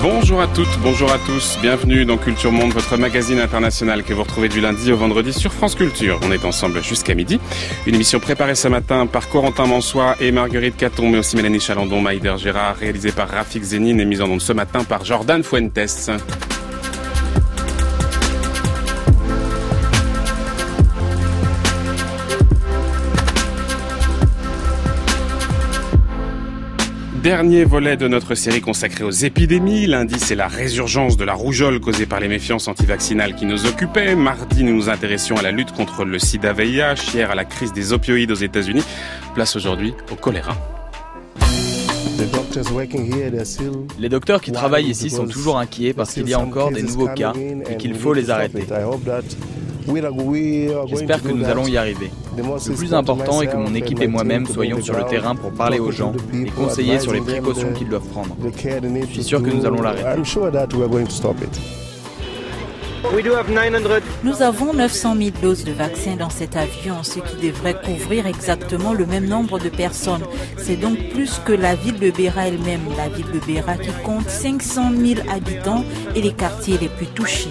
Bonjour à toutes, bonjour à tous, bienvenue dans Culture Monde, votre magazine international que vous retrouvez du lundi au vendredi sur France Culture. On est ensemble jusqu'à midi. Une émission préparée ce matin par Corentin Mansois et Marguerite Caton, mais aussi Mélanie Chalandon, Maïder Gérard, réalisée par Rafik Zénine et mise en onde ce matin par Jordan Fuentes. Dernier volet de notre série consacrée aux épidémies. Lundi, c'est la résurgence de la rougeole causée par les méfiances antivaccinales qui nous occupaient. Mardi, nous nous intéressions à la lutte contre le sida-VIH. Hier, à la crise des opioïdes aux États-Unis. Place aujourd'hui au choléra. Les docteurs qui travaillent ici sont toujours inquiets parce qu'il y a encore des nouveaux cas et qu'il faut les arrêter. J'espère que nous allons y arriver. Le plus important est que mon équipe et moi-même soyons sur le terrain pour parler aux gens et conseiller sur les précautions qu'ils doivent prendre. Je suis sûr que nous allons l'arrêter. Nous avons 900 000 doses de vaccins dans cet avion, ce qui devrait couvrir exactement le même nombre de personnes. C'est donc plus que la ville de Beira elle-même, la ville de Beira qui compte 500 000 habitants et les quartiers les plus touchés.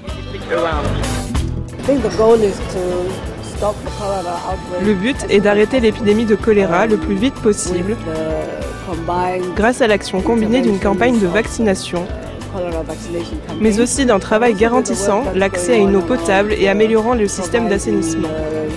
Le but est d'arrêter l'épidémie de choléra le plus vite possible grâce à l'action combinée d'une campagne de vaccination, mais aussi d'un travail garantissant l'accès à une eau potable et améliorant le système d'assainissement.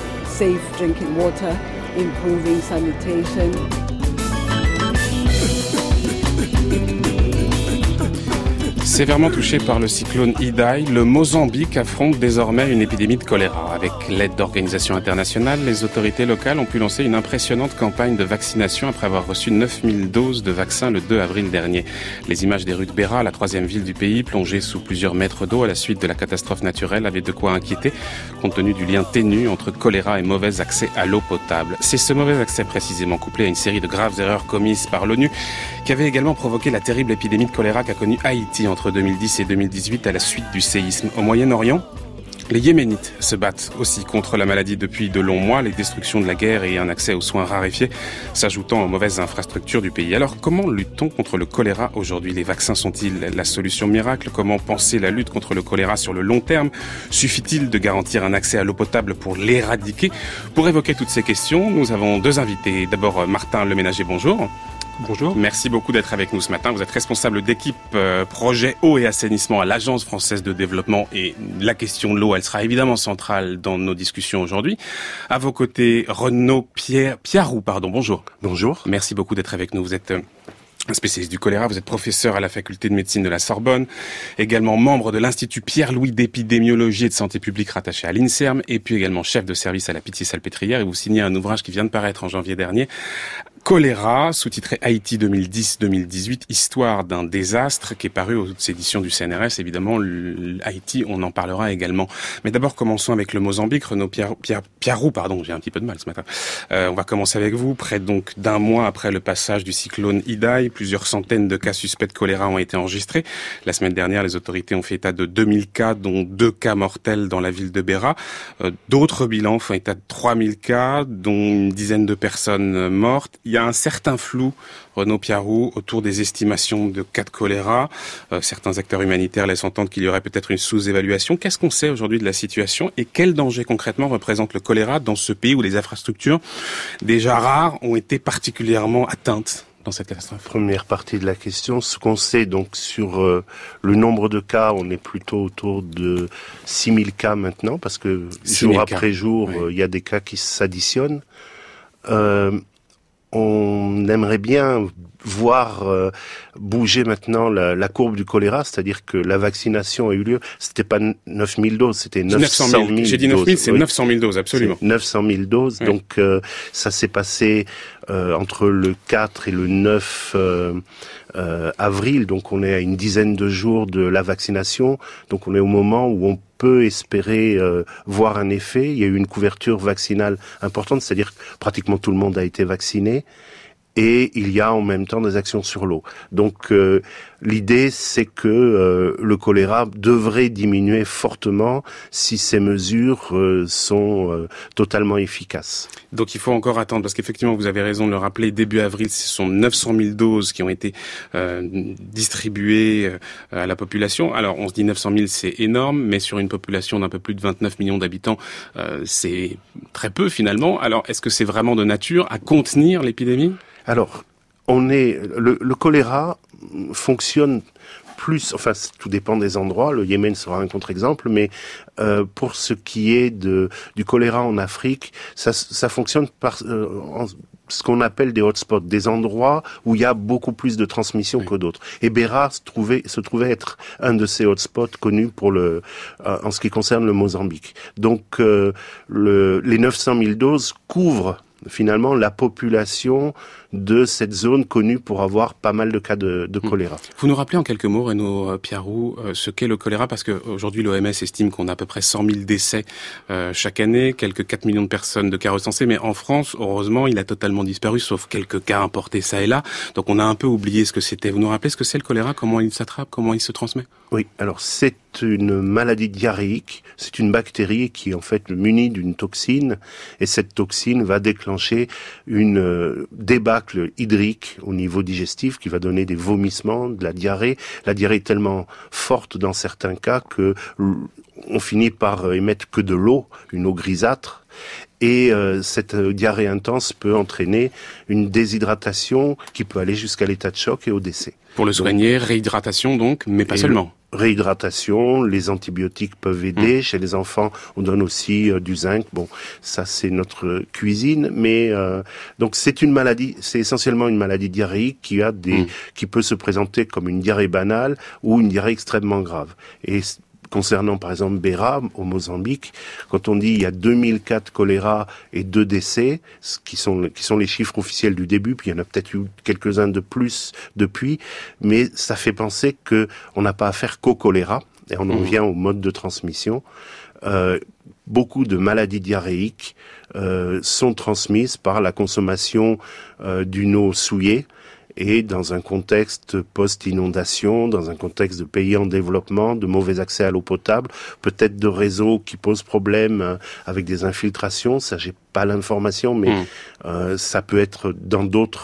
Sévèrement touché par le cyclone Idai, le Mozambique affronte désormais une épidémie de choléra. Avec l'aide d'organisations internationales, les autorités locales ont pu lancer une impressionnante campagne de vaccination après avoir reçu 9000 doses de vaccins le 2 avril dernier. Les images des rues de Beira, la troisième ville du pays, plongée sous plusieurs mètres d'eau à la suite de la catastrophe naturelle, avaient de quoi inquiéter, compte tenu du lien ténu entre choléra et mauvais accès à l'eau potable. C'est ce mauvais accès précisément couplé à une série de graves erreurs commises par l'ONU qui avait également provoqué la terrible épidémie de choléra qu'a connue Haïti entre 2010 et 2018 à la suite du séisme. Au Moyen-Orient, les Yéménites se battent aussi contre la maladie depuis de longs mois, les destructions de la guerre et un accès aux soins raréfiés s'ajoutant aux mauvaises infrastructures du pays. Alors comment lutte-t-on contre le choléra aujourd'hui? Les vaccins sont-ils la solution miracle? Comment penser la lutte contre le choléra sur le long terme? Suffit-il de garantir un accès à l'eau potable pour l'éradiquer? Pour évoquer toutes ces questions, nous avons deux invités. D'abord Martin Leménager, bonjour. Bonjour. Merci beaucoup d'être avec nous ce matin. Vous êtes responsable d'équipe projet eau et assainissement à l'Agence française de développement et la question de l'eau, elle sera évidemment centrale dans nos discussions aujourd'hui. À vos côtés, Renaud Piarou, bonjour. Bonjour. Merci beaucoup d'être avec nous. Vous êtes un spécialiste du choléra, vous êtes professeur à la faculté de médecine de la Sorbonne, également membre de l'Institut Pierre-Louis d'épidémiologie et de santé publique rattaché à l'INSERM, et puis également chef de service à la Pitié-Salpêtrière, et vous signez un ouvrage qui vient de paraître en janvier dernier, Choléra, sous-titré Haïti 2010-2018, histoire d'un désastre, qui est paru aux éditions du CNRS. Évidemment, Haïti, on en parlera également. Mais d'abord, commençons avec le Mozambique. Renaud Piarou, j'ai un petit peu de mal ce matin. On va commencer avec vous. Près donc d'un mois après le passage du cyclone Idai, plusieurs centaines de cas suspects de choléra ont été enregistrés. La semaine dernière, les autorités ont fait état de 2000 cas, dont 2 cas mortels dans la ville de Beira. D'autres bilans font état de 3000 cas, dont une dizaine de personnes mortes. Il y a un certain flou, Renaud Piarou, autour des estimations de cas de choléra. Certains acteurs humanitaires laissent entendre qu'il y aurait peut-être une sous-évaluation. Qu'est-ce qu'on sait aujourd'hui de la situation et quel danger concrètement représente le choléra dans ce pays où les infrastructures déjà rares ont été particulièrement atteintes dans cette catastrophe? Première partie de la question, ce qu'on sait donc sur le nombre de cas, on est plutôt autour de 6000 cas maintenant, parce que jour après jour, il y a des cas qui s'additionnent. On aimerait bien voir bouger maintenant la courbe du choléra, c'est-à-dire que la vaccination a eu lieu. C'était pas 9000 doses, c'était 900 000 doses. J'ai dit 9000, c'est 900 000 doses, absolument. 900 000 doses, oui. Donc ça s'est passé entre le 4 et le 9 avril, donc on est à une dizaine de jours de la vaccination, donc on est au moment où on peut espérer voir un effet. Il y a eu une couverture vaccinale importante, c'est-à-dire que pratiquement tout le monde a été vacciné. et il y a en même temps des actions sur l'eau. Donc l'idée, c'est que le choléra devrait diminuer fortement si ces mesures sont totalement efficaces. Donc il faut encore attendre, parce qu'effectivement, vous avez raison de le rappeler, début avril, ce sont 900 000 doses qui ont été distribuées à la population. Alors on se dit 900 000, c'est énorme, mais sur une population d'un peu plus de 29 millions d'habitants, c'est très peu finalement. Alors est-ce que c'est vraiment de nature à contenir l'épidémie ? Alors, le choléra fonctionne plus, enfin tout dépend des endroits, le Yémen sera un contre-exemple, mais pour ce qui est du choléra en Afrique, ça fonctionne par ce qu'on appelle des hotspots, des endroits où il y a beaucoup plus de transmission que d'autres. Et Beira se trouvait être un de ces hotspots connus en ce qui concerne le Mozambique. Donc les 900 000 doses couvrent finalement la population de cette zone connue pour avoir pas mal de cas de choléra. Vous nous rappelez en quelques mots, Renaud Piarou, ce qu'est le choléra, parce qu'aujourd'hui l'OMS estime qu'on a à peu près 100 000 décès chaque année, quelques 4 millions de personnes de cas recensés, mais en France, heureusement, il a totalement disparu, sauf quelques cas importés ça et là, donc on a un peu oublié ce que c'était. Vous nous rappelez ce que c'est le choléra, comment il s'attrape, comment il se transmet ? Oui, alors c'est une maladie diarrhéique, c'est une bactérie qui en fait munie d'une toxine, et cette toxine va déclencher une débâcle hydrique au niveau digestif qui va donner des vomissements, de la diarrhée. La diarrhée est tellement forte dans certains cas que on finit par émettre que de l'eau, une eau grisâtre. Et cette diarrhée intense peut entraîner une déshydratation qui peut aller jusqu'à l'état de choc et au décès. Pour le soigner, réhydratation donc, mais pas seulement. Réhydratation, les antibiotiques peuvent aider. Chez les enfants, on donne aussi du zinc. Bon, ça c'est notre cuisine, mais donc c'est une maladie, c'est essentiellement une maladie diarrhéique qui peut se présenter comme une diarrhée banale ou une diarrhée extrêmement grave. Et concernant par exemple Beira au Mozambique, quand on dit il y a 2000 cas de choléra et 2 décès, qui sont les chiffres officiels du début, puis il y en a peut-être eu quelques-uns de plus depuis, mais ça fait penser que on n'a pas affaire qu'au choléra, et on en vient au mode de transmission. Beaucoup de maladies diarrhéiques sont transmises par la consommation d'une eau souillée, et dans un contexte post-inondation, dans un contexte de pays en développement, de mauvais accès à l'eau potable, peut-être de réseaux qui posent problème avec des infiltrations, ça j'ai pas l'information, mais ça peut être dans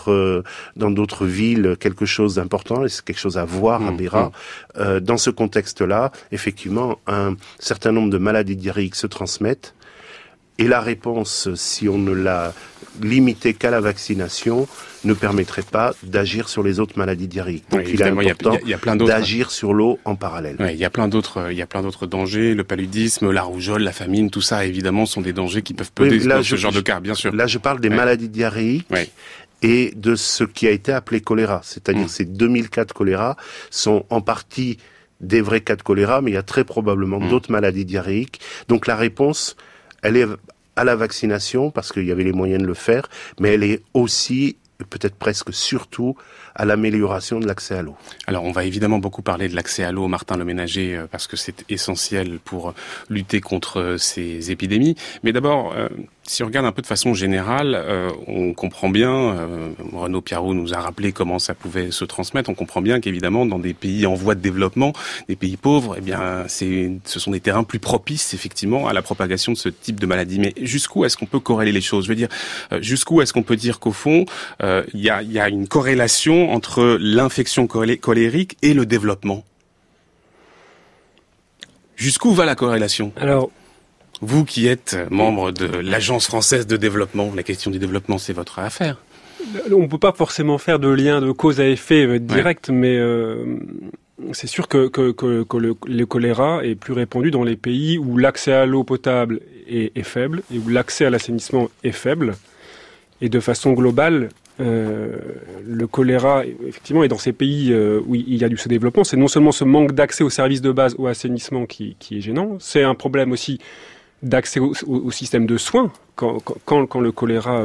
d'autres villes quelque chose d'important, et c'est quelque chose à voir à Beira. Dans ce contexte-là, effectivement, un certain nombre de maladies diarrhéiques se transmettent, et la réponse, si on ne l'a limitée qu'à la vaccination, ne permettrait pas d'agir sur les autres maladies diarrhéiques. Donc il est important d'agir sur l'eau en parallèle. Oui, il y a plein d'autres dangers, le paludisme, la rougeole, la famine, tout ça évidemment sont des dangers qui peuvent peser ce genre de cas, bien sûr. Là je parle des maladies diarrhéiques. Oui. Et de ce qui a été appelé choléra, c'est-à-dire ces 2000 cas de choléra sont en partie des vrais cas de choléra, mais il y a très probablement d'autres maladies diarrhéiques. Donc la réponse, elle est à la vaccination, parce qu'il y avait les moyens de le faire, mais elle est aussi, peut-être presque surtout, à l'amélioration de l'accès à l'eau. Alors, on va évidemment beaucoup parler de l'accès à l'eau, Martin Leménager, parce que c'est essentiel pour lutter contre ces épidémies. Mais d'abord, si on regarde un peu de façon générale, on comprend bien, Renaud Piarou nous a rappelé comment ça pouvait se transmettre, on comprend bien qu'évidemment, dans des pays en voie de développement, des pays pauvres, eh bien, ce sont des terrains plus propices, effectivement, à la propagation de ce type de maladie. Mais jusqu'où est-ce qu'on peut corréler les choses ? Je veux dire, jusqu'où est-ce qu'on peut dire qu'au fond, il y a une corrélation entre l'infection cholérique et le développement ? Jusqu'où va la corrélation ? Alors, vous qui êtes membre de l'Agence française de développement, la question du développement, c'est votre affaire. On ne peut pas forcément faire de lien de cause à effet direct, mais c'est sûr que le choléra est plus répandu dans les pays où l'accès à l'eau potable est faible et où l'accès à l'assainissement est faible. Et de façon globale, le choléra, effectivement, est dans ces pays où il y a du sous-développement. C'est non seulement ce manque d'accès aux services de base, au assainissement qui est gênant, c'est un problème aussi d'accès au système de soins. Quand le choléra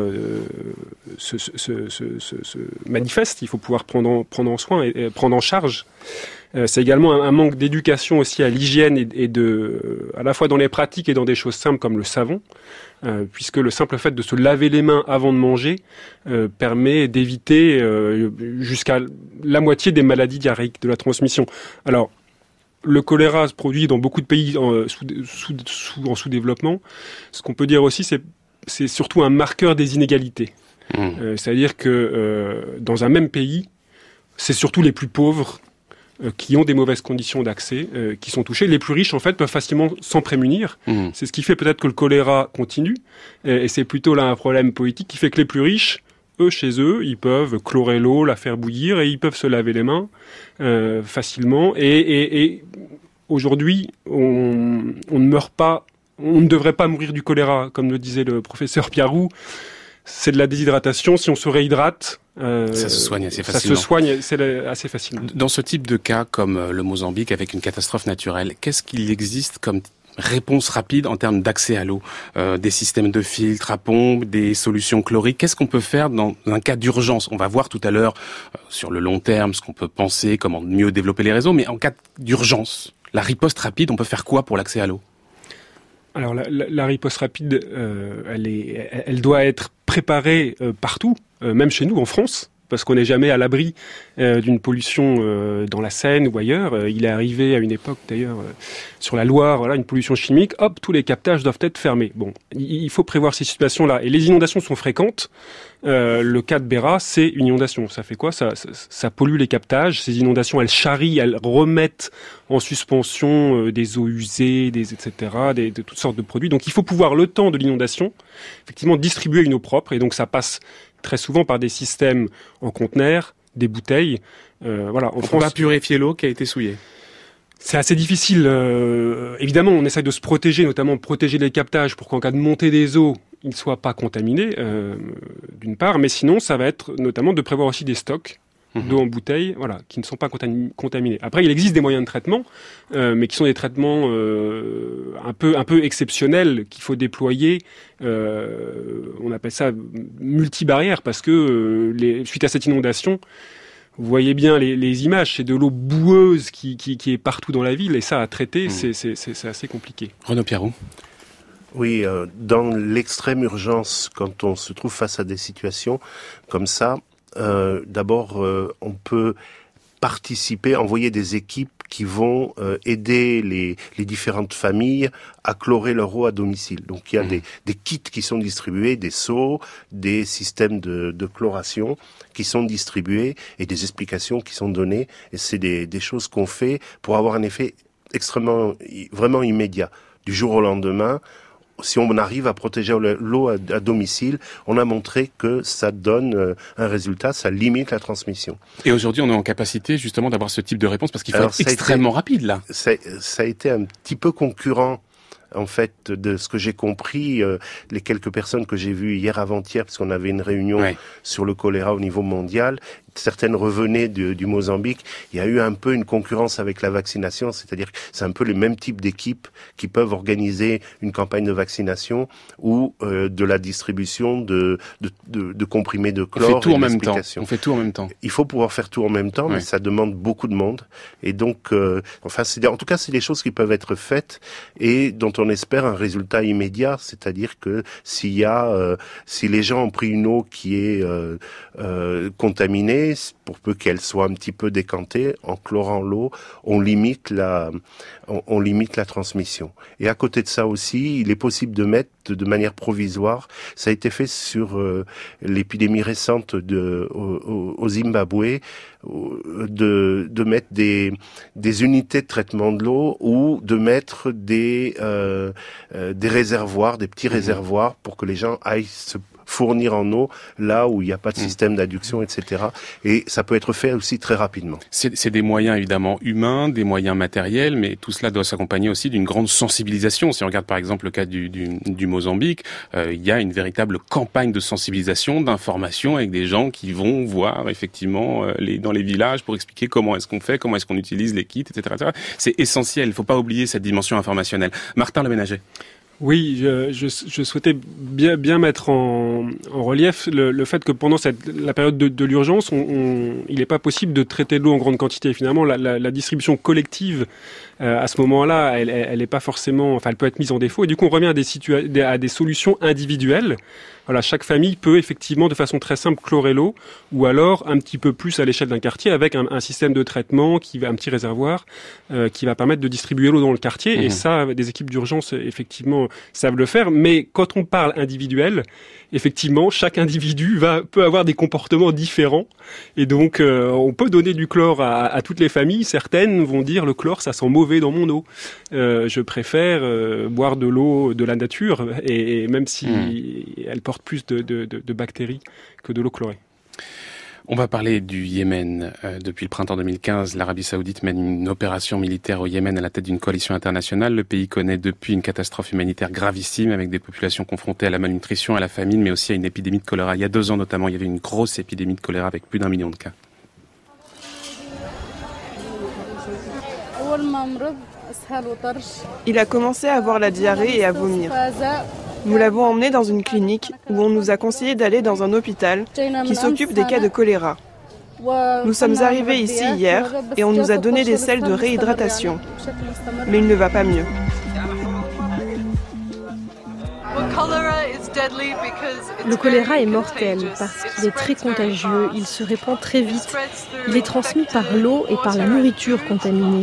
se manifeste, il faut pouvoir prendre en soin et prendre en charge. C'est également un manque d'éducation aussi à l'hygiène et à la fois dans les pratiques et dans des choses simples comme le savon, puisque le simple fait de se laver les mains avant de manger permet d'éviter jusqu'à la moitié des maladies diarrhéiques de la transmission. Alors, le choléra se produit dans beaucoup de pays en sous-développement. Ce qu'on peut dire aussi, c'est surtout un marqueur des inégalités. C'est-à-dire que dans un même pays, c'est surtout les plus pauvres qui ont des mauvaises conditions d'accès, qui sont touchés. Les plus riches, en fait, peuvent facilement s'en prémunir. C'est ce qui fait peut-être que le choléra continue. Et c'est plutôt là un problème politique qui fait que les plus riches, eux, chez eux, ils peuvent chlorer l'eau, la faire bouillir, et ils peuvent se laver les mains facilement. Et aujourd'hui, on ne meurt pas, on ne devrait pas mourir du choléra, comme le disait le professeur Piarou. C'est de la déshydratation. Si on se réhydrate, ça se soigne assez facilement. Ça se soigne assez facilement. Dans ce type de cas, comme le Mozambique, avec une catastrophe naturelle, qu'est-ce qu'il existe comme réponse rapide en termes d'accès à l'eau, des systèmes de filtres à pompe, des solutions chloriques? Qu'est-ce qu'on peut faire dans un cas d'urgence? On va voir tout à l'heure sur le long terme ce qu'on peut penser, comment mieux développer les réseaux, mais en cas d'urgence, la riposte rapide, on peut faire quoi pour l'accès à l'eau? Alors la riposte rapide, elle doit être préparée partout, même chez nous en France, parce qu'on n'est jamais à l'abri d'une pollution dans la Seine ou ailleurs. Il est arrivé à une époque d'ailleurs sur la Loire, voilà, une pollution chimique, hop, tous les captages doivent être fermés. Bon, il faut prévoir ces situations-là. Et les inondations sont fréquentes. Le cas de Beira, c'est une inondation. Ça fait quoi? Ça pollue les captages. Ces inondations, elles charrient, elles remettent en suspension des eaux usées, etc., de toutes sortes de produits. Donc il faut pouvoir, le temps de l'inondation, effectivement, distribuer une eau propre. Et donc ça passe très souvent par des systèmes en conteneurs, des bouteilles. Voilà. On va purifier l'eau qui a été souillée. C'est assez difficile. Évidemment, on essaie de se protéger, notamment protéger les captages pour qu'en cas de montée des eaux, ils ne soient pas contaminés, d'une part. Mais sinon, ça va être notamment de prévoir aussi des stocks d'eau en bouteille, voilà, qui ne sont pas contaminés. Après, il existe des moyens de traitement, mais qui sont des traitements un peu exceptionnels qu'il faut déployer. On appelle ça multibarrière parce que suite à cette inondation, vous voyez bien les images, c'est de l'eau boueuse qui est partout dans la ville, et ça à traiter, c'est assez compliqué. Renaud Piarou. Oui, dans l'extrême urgence, quand on se trouve face à des situations comme ça, d'abord, on peut participer, envoyer des équipes qui vont aider les différentes familles à chlorer leur eau à domicile. Donc il y a des kits qui sont distribués, des seaux, des systèmes de chloration qui sont distribués et des explications qui sont données. Et c'est des choses qu'on fait pour avoir un effet vraiment immédiat. Du jour au lendemain, si on arrive à protéger l'eau à domicile, on a montré que ça donne un résultat, ça limite la transmission. Et aujourd'hui, on est en capacité justement d'avoir ce type de réponse parce qu'il faut être extrêmement rapide là. Ça a été un petit peu concurrent. En fait, de ce que j'ai compris, les quelques personnes que j'ai vues hier avant-hier, parce qu'on avait une réunion sur le choléra au niveau mondial, certaines revenaient du Mozambique, il y a eu un peu une concurrence avec la vaccination, c'est-à-dire que c'est un peu les mêmes types d'équipes qui peuvent organiser une campagne de vaccination ou de la distribution de comprimés de chlore. On fait tout en même temps. Il faut pouvoir faire tout en même temps, mais ça demande beaucoup de monde. Et donc, en tout cas, c'est des choses qui peuvent être faites et dont on espère un résultat immédiat, c'est-à-dire que si les gens ont pris une eau qui est contaminée, pour peu qu'elle soit un petit peu décantée, en chlorant l'eau, on limite la transmission. Et à côté de ça aussi, il est possible de mettre de manière provisoire, ça a été fait sur l'épidémie récente au Zimbabwe, de mettre des unités de traitement de l'eau ou de mettre des réservoirs, des petits réservoirs pour que les gens aillent se fournir en eau là où il n'y a pas de système d'adduction, etc. Et ça peut être fait aussi très rapidement. C'est des moyens évidemment humains, des moyens matériels, mais tout cela doit s'accompagner aussi d'une grande sensibilisation. Si on regarde par exemple le cas du Mozambique, il y a une véritable campagne de sensibilisation, d'information avec des gens qui vont voir effectivement dans les villages pour expliquer comment est-ce qu'on fait, comment est-ce qu'on utilise les kits, etc. C'est essentiel, il ne faut pas oublier cette dimension informationnelle. Martin Le Ménager. Oui, je souhaitais bien mettre en relief le fait que pendant la période de l'urgence, il n'est pas possible de traiter de l'eau en grande quantité. Finalement, la distribution collective à ce moment-là, elle est pas forcément, enfin, elle peut être mise en défaut. Et du coup, on revient à des solutions individuelles. Voilà, chaque famille peut effectivement, de façon très simple, chlorer l'eau, ou alors un petit peu plus à l'échelle d'un quartier avec un système de traitement un petit réservoir qui va permettre de distribuer l'eau dans le quartier. Et ça, des équipes d'urgence effectivement savent le faire. Mais quand on parle individuel, effectivement, chaque individu peut avoir des comportements différents. Et donc, on peut donner du chlore à toutes les familles. Certaines vont dire le chlore, ça sent mauvais dans mon eau. Je préfère boire de l'eau de la nature, et même si elle porte plus de bactéries que de l'eau chlorée. On va parler du Yémen. Depuis le printemps 2015, l'Arabie Saoudite mène une opération militaire au Yémen à la tête d'une coalition internationale. Le pays connaît depuis une catastrophe humanitaire gravissime avec des populations confrontées à la malnutrition, à la famine, mais aussi à une épidémie de choléra. Il y a 2 ans notamment, il y avait une grosse épidémie de choléra avec plus d'1 million de cas. Il a commencé à avoir la diarrhée et à vomir. Nous l'avons emmené dans une clinique où on nous a conseillé d'aller dans un hôpital qui s'occupe des cas de choléra. Nous sommes arrivés ici hier et on nous a donné des sels de réhydratation. Mais il ne va pas mieux. Le choléra est mortel parce qu'il est très contagieux, il se répand très vite. Il est transmis par l'eau et par la nourriture contaminée.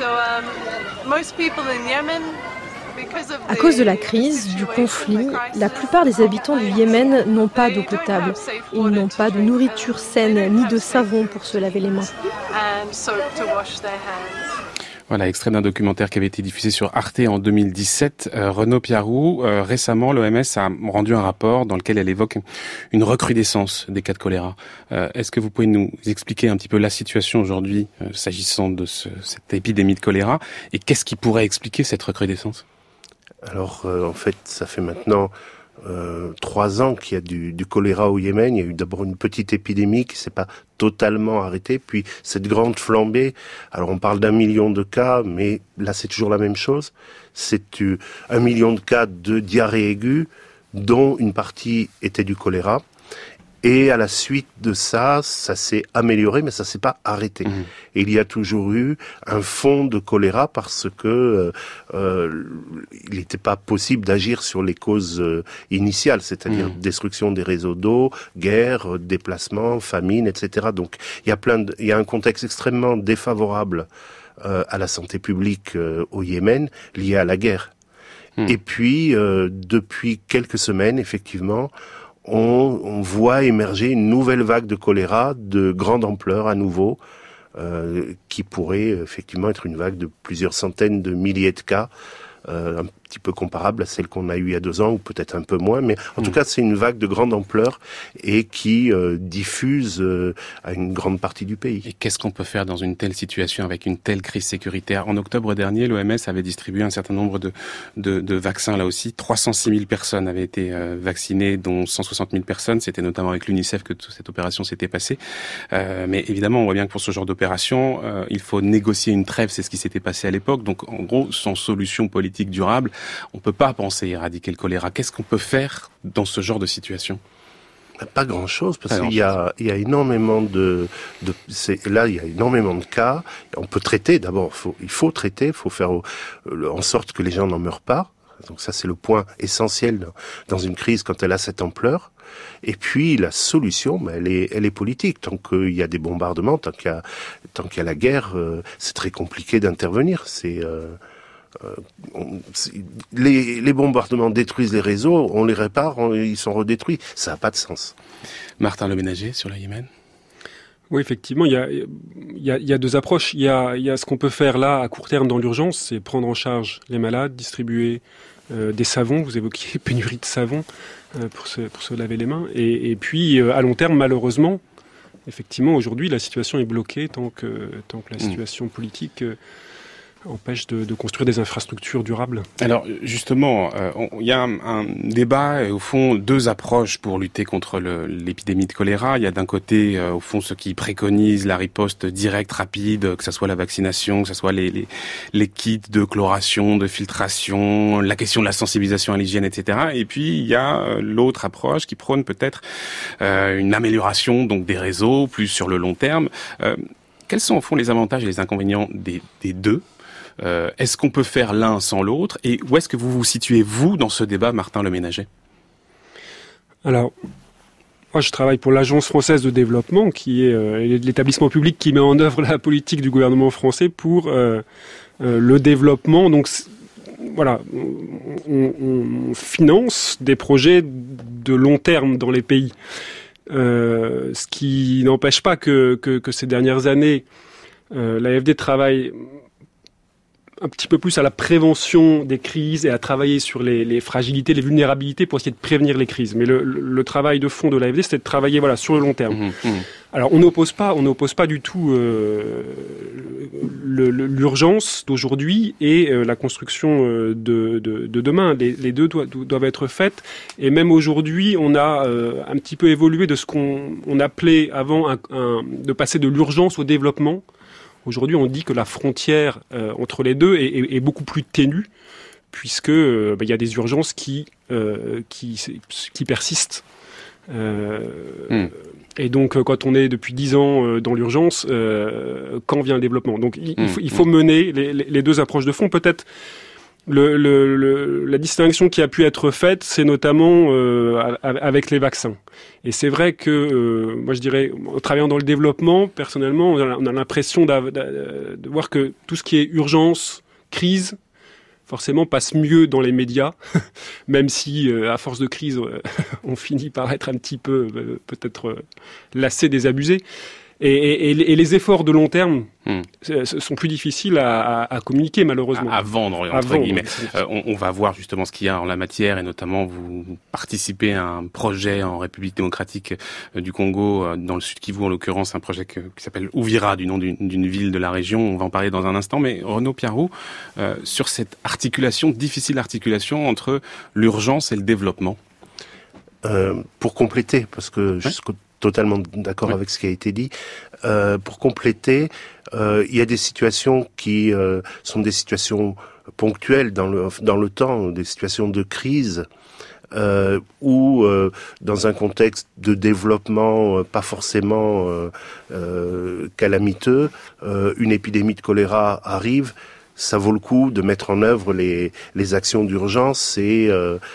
À cause de la crise, du conflit, la plupart des habitants du Yémen n'ont pas d'eau potable. Ils n'ont pas de nourriture saine ni de savon pour se laver les mains. Voilà, extrait d'un documentaire qui avait été diffusé sur Arte en 2017. Renaud Piarou, récemment, l'OMS a rendu un rapport dans lequel elle évoque une recrudescence des cas de choléra. Est-ce que vous pouvez nous expliquer un petit peu la situation aujourd'hui s'agissant de cette épidémie de choléra, et qu'est-ce qui pourrait expliquer cette recrudescence ? Alors, en fait, ça fait maintenant 3 ans qu'il y a du choléra au Yémen. Il y a eu d'abord une petite épidémie qui s'est pas totalement arrêtée, puis cette grande flambée. Alors, on parle d'1 million de cas, mais là, c'est toujours la même chose. C'est 1 million de cas de diarrhée aiguë, dont une partie était du choléra. Et à la suite de ça s'est amélioré, mais ça s'est pas arrêté. Et il y a toujours eu un fond de choléra parce que il n'était pas possible d'agir sur les causes initiales, c'est-à-dire destruction des réseaux d'eau, guerre, déplacement, famine, etc. Donc il y a un contexte extrêmement défavorable à la santé publique au Yémen lié à la guerre. Et puis depuis quelques semaines, effectivement, on voit émerger une nouvelle vague de choléra de grande ampleur à nouveau, qui pourrait effectivement être une vague de plusieurs centaines de milliers de cas, un petit peu comparable à celle qu'on a eue il y a 2 ans, ou peut-être un peu moins, mais en tout cas c'est une vague de grande ampleur et qui diffuse à une grande partie du pays. Et qu'est-ce qu'on peut faire dans une telle situation avec une telle crise sécuritaire ? En octobre dernier, l'OMS avait distribué un certain nombre de vaccins là aussi. 306 000 personnes avaient été vaccinées, dont 160 000 personnes. C'était notamment avec l'UNICEF que toute cette opération s'était passée. Mais évidemment, on voit bien que pour ce genre d'opération, il faut négocier une trêve. C'est ce qui s'était passé à l'époque. Donc en gros, sans solution politique durable, on peut pas penser éradiquer le choléra. Qu'est-ce qu'on peut faire dans ce genre de situation ? Pas grand-chose, parce qu'il y a énormément là, il y a énormément de cas. On peut traiter, d'abord, il faut traiter, il faut faire en sorte que les gens n'en meurent pas. Donc ça, c'est le point essentiel dans une crise quand elle a cette ampleur. Et puis, la solution, elle est politique. Tant qu'il y a des bombardements, tant qu'il y a la guerre, c'est très compliqué d'intervenir. Les bombardements détruisent les réseaux, on les répare, ils sont redétruits. Ça n'a pas de sens. Martin Leménager, sur le Yémen ? Oui, effectivement, il y a 2 approches. Il y a ce qu'on peut faire là, à court terme, dans l'urgence, c'est prendre en charge les malades, distribuer des savons. Vous évoquiez pénurie de savon pour se laver les mains. Et puis, à long terme, malheureusement, effectivement, aujourd'hui, la situation est bloquée tant que la situation politique empêche de construire des infrastructures durables. Alors justement, il y a un débat et au fond deux approches pour lutter contre l'épidémie de choléra. Il y a d'un côté au fond ceux qui préconisent la riposte directe, rapide, que ce soit la vaccination, que ce soit les kits de chloration, de filtration, la question de la sensibilisation à l'hygiène, etc. Et puis il y a l'autre approche qui prône peut-être une amélioration donc des réseaux plus sur le long terme. Quels sont au fond les avantages et les inconvénients des deux ? Est-ce qu'on peut faire l'un sans l'autre? Et où est-ce que vous vous situez, vous, dans ce débat, Martin Leménager? Alors, moi, je travaille pour l'Agence française de développement, qui est l'établissement public qui met en œuvre la politique du gouvernement français pour le développement. Donc, voilà, on finance des projets de long terme dans les pays. Ce qui n'empêche pas que ces dernières années, l'AFD travaille un petit peu plus à la prévention des crises et à travailler sur les fragilités, les vulnérabilités pour essayer de prévenir les crises. Mais le travail de fond de l'AFD, c'était de travailler sur le long terme. Alors on n'oppose pas du tout l'urgence d'aujourd'hui et la construction de demain. Les deux doivent être faites. Et même aujourd'hui, on a un petit peu évolué de ce qu'on appelait avant de passer de l'urgence au développement. Aujourd'hui, on dit que la frontière entre les deux est beaucoup plus ténue, puisque y a des urgences qui persistent. Et donc, quand on est depuis 10 ans dans l'urgence, quand vient le développement? Donc, il faut mener les deux approches de fond. Peut-être la distinction qui a pu être faite, c'est notamment avec les vaccins. Et c'est vrai que, moi je dirais, en travaillant dans le développement, personnellement, on a l'impression de voir que tout ce qui est urgence, crise, forcément passe mieux dans les médias, même si, à force de crise, on finit par être un petit peu, peut-être, lassé des abusés. Et les efforts de long terme sont plus difficiles à communiquer, malheureusement. À vendre, entre guillemets. On va voir justement ce qu'il y a en la matière, et notamment vous participez à un projet en République démocratique du Congo, dans le Sud Kivu en l'occurrence, un projet qui s'appelle Uvira, du nom d'une ville de la région. On va en parler dans un instant. Mais Renaud Piarou, sur cette difficile articulation entre l'urgence et le développement. Pour compléter, parce que totalement d'accord avec ce qui a été dit. Pour compléter, il y a des situations qui sont des situations ponctuelles dans le temps, des situations de crise, ou dans un contexte de développement pas forcément calamiteux, une épidémie de choléra arrive. Ça vaut le coup de mettre en œuvre les actions d'urgence. C'est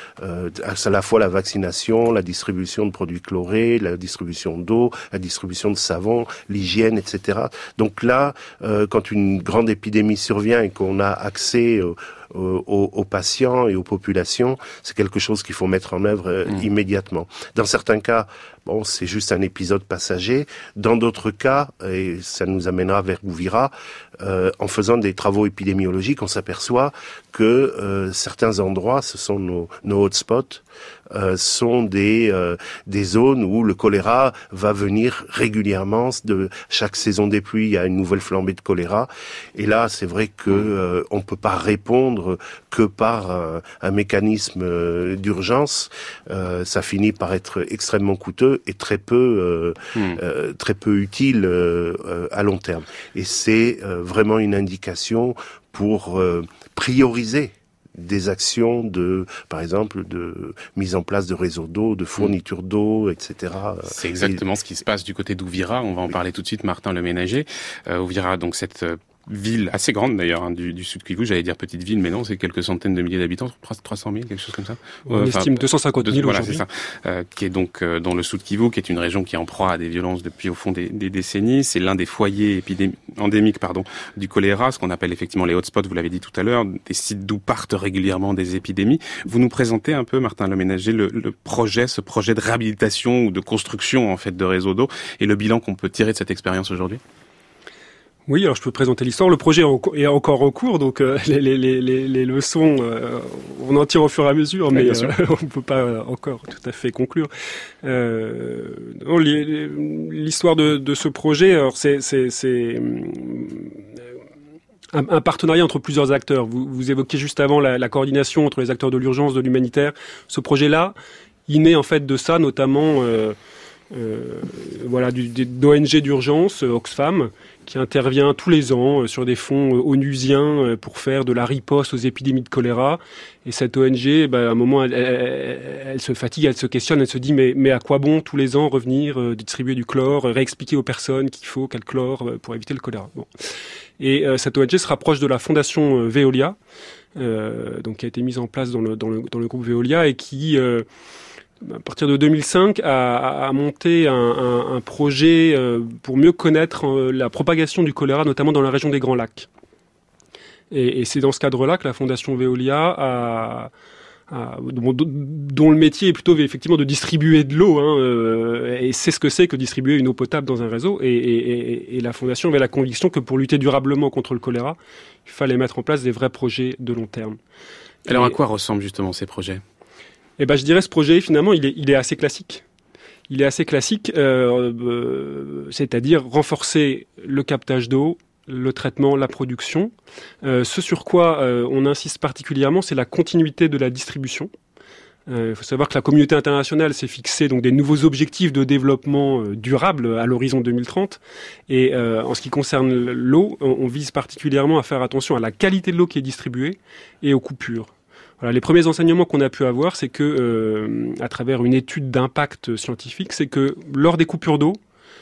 à la fois la vaccination, la distribution de produits chlorés, la distribution d'eau, la distribution de savon, l'hygiène, etc. Donc là, quand une grande épidémie survient et qu'on a accès aux patients et aux populations, c'est quelque chose qu'il faut mettre en œuvre immédiatement. Dans certains cas, c'est juste un épisode passager. Dans d'autres cas, et ça nous amènera vers Uvira, en faisant des travaux épidémiologiques, on s'aperçoit que certains endroits, ce sont nos hotspots, sont des zones où le choléra va venir régulièrement. De chaque saison des pluies, il y a une nouvelle flambée de choléra. Et là, c'est vrai que on peut pas répondre que par un mécanisme d'urgence. Ça finit par être extrêmement coûteux et très peu utile à long terme. Et c'est vraiment une indication pour prioriser des actions par exemple, de mise en place de réseaux d'eau, de fourniture d'eau, etc. C'est exactement ce qui se passe du côté d'Uvira. On va en parler tout de suite, Martin Leménager. Uvira, donc cette ville assez grande d'ailleurs, du Sud Kivu, j'allais dire petite ville, mais non, c'est quelques centaines de milliers d'habitants, 300 000, quelque chose comme ça. On estime 250 000 voilà, aujourd'hui. C'est ça. Qui est donc dans le Sud Kivu, qui est une région qui est en proie à des violences depuis au fond des décennies. C'est l'un des foyers endémiques du choléra, ce qu'on appelle effectivement les hotspots, vous l'avez dit tout à l'heure, des sites d'où partent régulièrement des épidémies. Vous nous présentez un peu, Martin Leménager, ce projet de réhabilitation ou de construction en fait de réseaux d'eau et le bilan qu'on peut tirer de cette expérience aujourd'hui. Oui, alors je peux présenter l'histoire. Le projet est encore en cours, donc les leçons, on en tire au fur et à mesure, mais on ne peut pas encore tout à fait conclure. L'histoire de ce projet, alors c'est un partenariat entre plusieurs acteurs. Vous évoquiez juste avant la coordination entre les acteurs de l'urgence, de l'humanitaire. Ce projet-là, il naît en fait de ça, notamment d'ONG d'urgence, Oxfam, qui intervient tous les ans sur des fonds onusiens pour faire de la riposte aux épidémies de choléra. Et cette ONG, à un moment, elle se fatigue, elle se questionne, elle se dit mais à quoi bon tous les ans revenir, distribuer du chlore, réexpliquer aux personnes qu'il faut quel chlore pour éviter le choléra. Bon. Et cette ONG se rapproche de la fondation Veolia, donc qui a été mise en place dans le groupe Veolia et qui à partir de 2005, a monté un projet pour mieux connaître la propagation du choléra, notamment dans la région des Grands Lacs. Et c'est dans ce cadre-là que la Fondation Veolia dont le métier est plutôt effectivement de distribuer de l'eau, et c'est ce que c'est que distribuer une eau potable dans un réseau. Et la Fondation avait la conviction que pour lutter durablement contre le choléra, il fallait mettre en place des vrais projets de long terme. Alors à quoi ressemblent justement ces projets ? Je dirais ce projet, finalement, il est assez classique. Il est assez classique, c'est-à-dire renforcer le captage d'eau, le traitement, la production. Ce sur quoi on insiste particulièrement, c'est la continuité de la distribution. Il faut savoir que la communauté internationale s'est fixé donc des nouveaux objectifs de développement durable à l'horizon 2030. Et en ce qui concerne l'eau, on vise particulièrement à faire attention à la qualité de l'eau qui est distribuée et aux coupures. Voilà, les premiers enseignements qu'on a pu avoir, c'est que, à travers une étude d'impact scientifique, c'est que lors des coupures d'eau,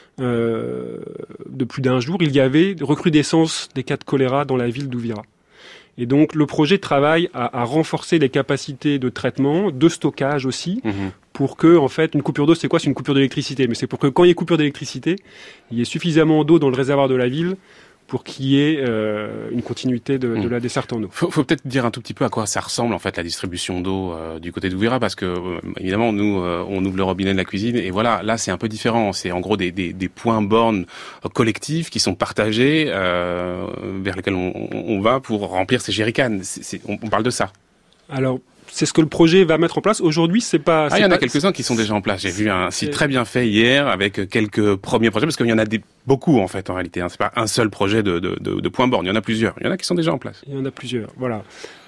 de plus d'un jour, il y avait recrudescence des cas de choléra dans la ville d'Uvira. Et donc, le projet travaille à renforcer les capacités de traitement, de stockage aussi, pour que, en fait, une coupure d'eau, c'est quoi ? C'est une coupure d'électricité. Mais c'est pour que, quand il y ait coupure d'électricité, il y ait suffisamment d'eau dans le réservoir de la ville pour qu'il y ait une continuité de la desserte en eau. Faut peut-être dire un tout petit peu à quoi ça ressemble en fait la distribution d'eau du côté d'Uvira, parce que évidemment nous on ouvre le robinet de la cuisine et voilà, là c'est un peu différent. C'est en gros des points bornes collectifs qui sont partagés vers lesquels on va pour remplir ces jerrycans. On parle de ça. Alors c'est ce que le projet va mettre en place. Aujourd'hui, c'est pas... il y en a quelques-uns qui sont déjà en place. J'ai vu un site très bien fait hier avec quelques premiers projets, parce qu'il y en a beaucoup en fait en réalité. C'est pas un seul projet de point borne. Il y en a plusieurs. Il y en a qui sont déjà en place. Il y en a plusieurs. Voilà.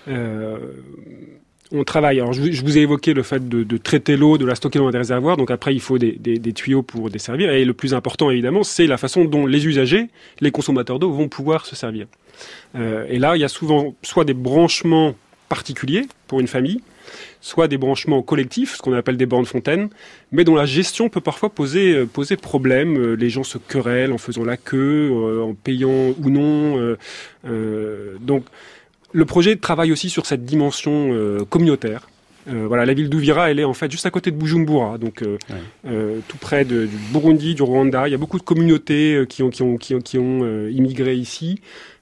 On travaille. Alors, je vous ai évoqué le fait de traiter l'eau, de la stocker dans des réservoirs. Donc après, il faut des tuyaux pour desservir. Et le plus important, évidemment, c'est la façon dont les usagers, les consommateurs d'eau, vont pouvoir se servir. Et là, il y a souvent soit des branchements particuliers pour une famille, soit des branchements collectifs, ce qu'on appelle des bornes fontaines, mais dont la gestion peut parfois poser problème. Les gens se querellent en faisant la queue, en payant ou non. Donc, le projet travaille aussi sur cette dimension communautaire. La ville d'Uvira, elle est en fait juste à côté de Bujumbura, donc tout près du Burundi, du Rwanda. Il y a beaucoup de communautés qui ont immigré ici.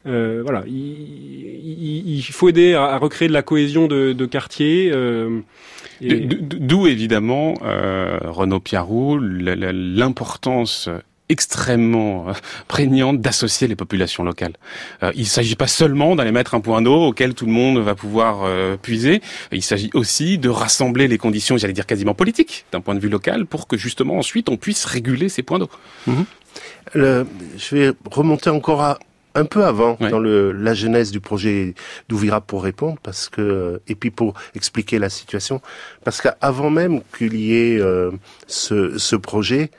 Il faut aider à recréer de la cohésion de quartier. D'où évidemment, Renaud Piarou, l'importance extrêmement prégnante d'associer les populations locales. Il ne s'agit pas seulement d'aller mettre un point d'eau auquel tout le monde va pouvoir puiser. Il s'agit aussi de rassembler les conditions, j'allais dire quasiment politiques, d'un point de vue local, pour que justement ensuite on puisse réguler ces points d'eau. Je vais remonter encore un peu avant dans la genèse du projet d'Uvira pour répondre, parce que et puis pour expliquer la situation, parce qu'avant même qu'il y ait ce projet,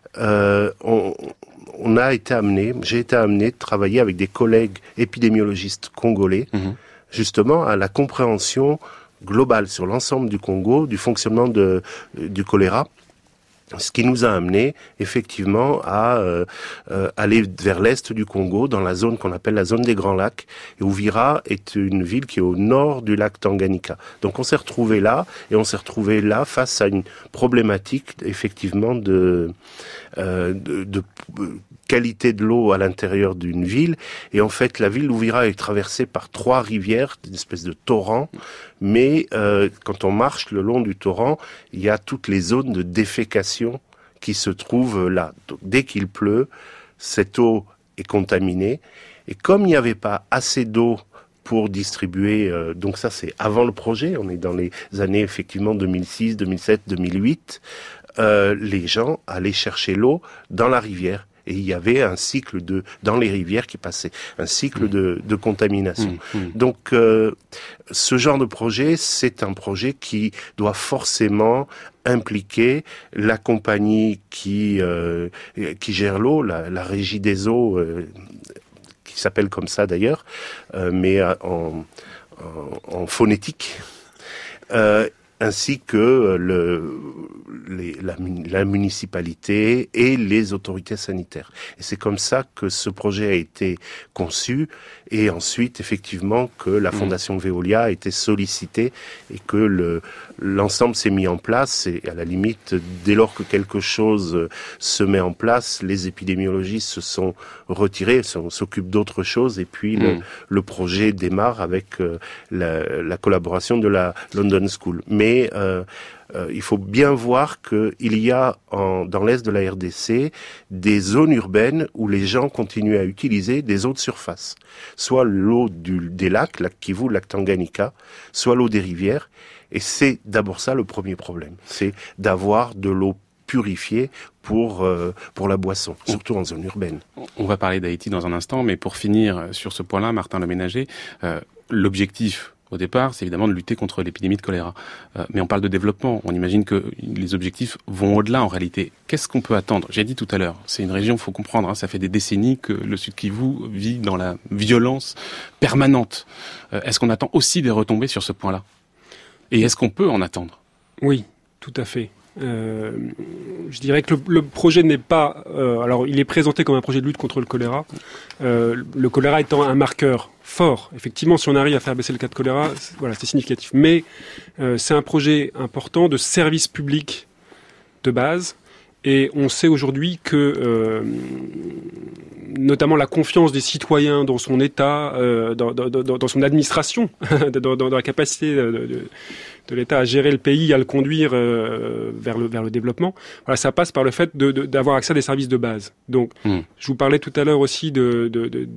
j'ai été amené de travailler avec des collègues épidémiologistes congolais, justement à la compréhension globale sur l'ensemble du Congo, du fonctionnement du choléra. Ce qui nous a amené effectivement à aller vers l'est du Congo, dans la zone qu'on appelle la zone des Grands Lacs. Et Uvira est une ville qui est au nord du lac Tanganyika. Donc on s'est retrouvé là, face à une problématique effectivement de qualité de l'eau à l'intérieur d'une ville. Et en fait, la ville d'Uvira est traversée par 3 rivières, une espèce de torrent. Mais quand on marche le long du torrent, il y a toutes les zones de défécation qui se trouvent là. Donc, dès qu'il pleut, cette eau est contaminée. Et comme il n'y avait pas assez d'eau pour distribuer, donc ça c'est avant le projet, on est dans les années effectivement 2006, 2007, 2008, les gens allaient chercher l'eau dans la rivière. Et il y avait un cycle dans les rivières qui passait, un cycle de contamination. Donc, ce genre de projet, c'est un projet qui doit forcément impliquer la compagnie qui gère l'eau, la régie des eaux, qui s'appelle comme ça d'ailleurs, mais en phonétique. Ainsi que la municipalité et les autorités sanitaires. Et c'est comme ça que ce projet a été conçu, et ensuite, effectivement, que la Fondation Veolia a été sollicitée et que l'ensemble s'est mis en place. Et à la limite, dès lors que quelque chose se met en place, les épidémiologistes se sont retirés, s'occupent d'autres choses, et puis le projet démarre avec la collaboration de la London School. Mais il faut bien voir qu'il y a dans l'est de la RDC des zones urbaines où les gens continuent à utiliser des eaux de surface. Soit l'eau des lacs, lac Kivu, lac Tanganyika, soit l'eau des rivières. Et c'est d'abord ça le premier problème. C'est d'avoir de l'eau purifiée pour la boisson, surtout en zone urbaine. On va parler d'Haïti dans un instant, mais pour finir sur ce point-là, Martin Leménager, l'objectif au départ, c'est évidemment de lutter contre l'épidémie de choléra. Mais on parle de développement. On imagine que les objectifs vont au-delà en réalité. Qu'est-ce qu'on peut attendre ? J'ai dit tout à l'heure, c'est une région, il faut comprendre, ça fait des décennies que le Sud Kivu vit dans la violence permanente. Est-ce qu'on attend aussi des retombées sur ce point-là ? Et est-ce qu'on peut en attendre ? Oui, tout à fait. Je dirais que le projet n'est pas... alors, il est présenté comme un projet de lutte contre le choléra. Le choléra étant un marqueur fort. Effectivement, si on arrive à faire baisser le cas de choléra, c'est significatif. Mais c'est un projet important de service public de base. Et on sait aujourd'hui que, notamment la confiance des citoyens dans son État, dans son administration, dans la capacité de l'État à gérer le pays, à le conduire vers le développement, voilà, ça passe par le fait d'avoir accès à des services de base. Donc, je vous parlais tout à l'heure aussi de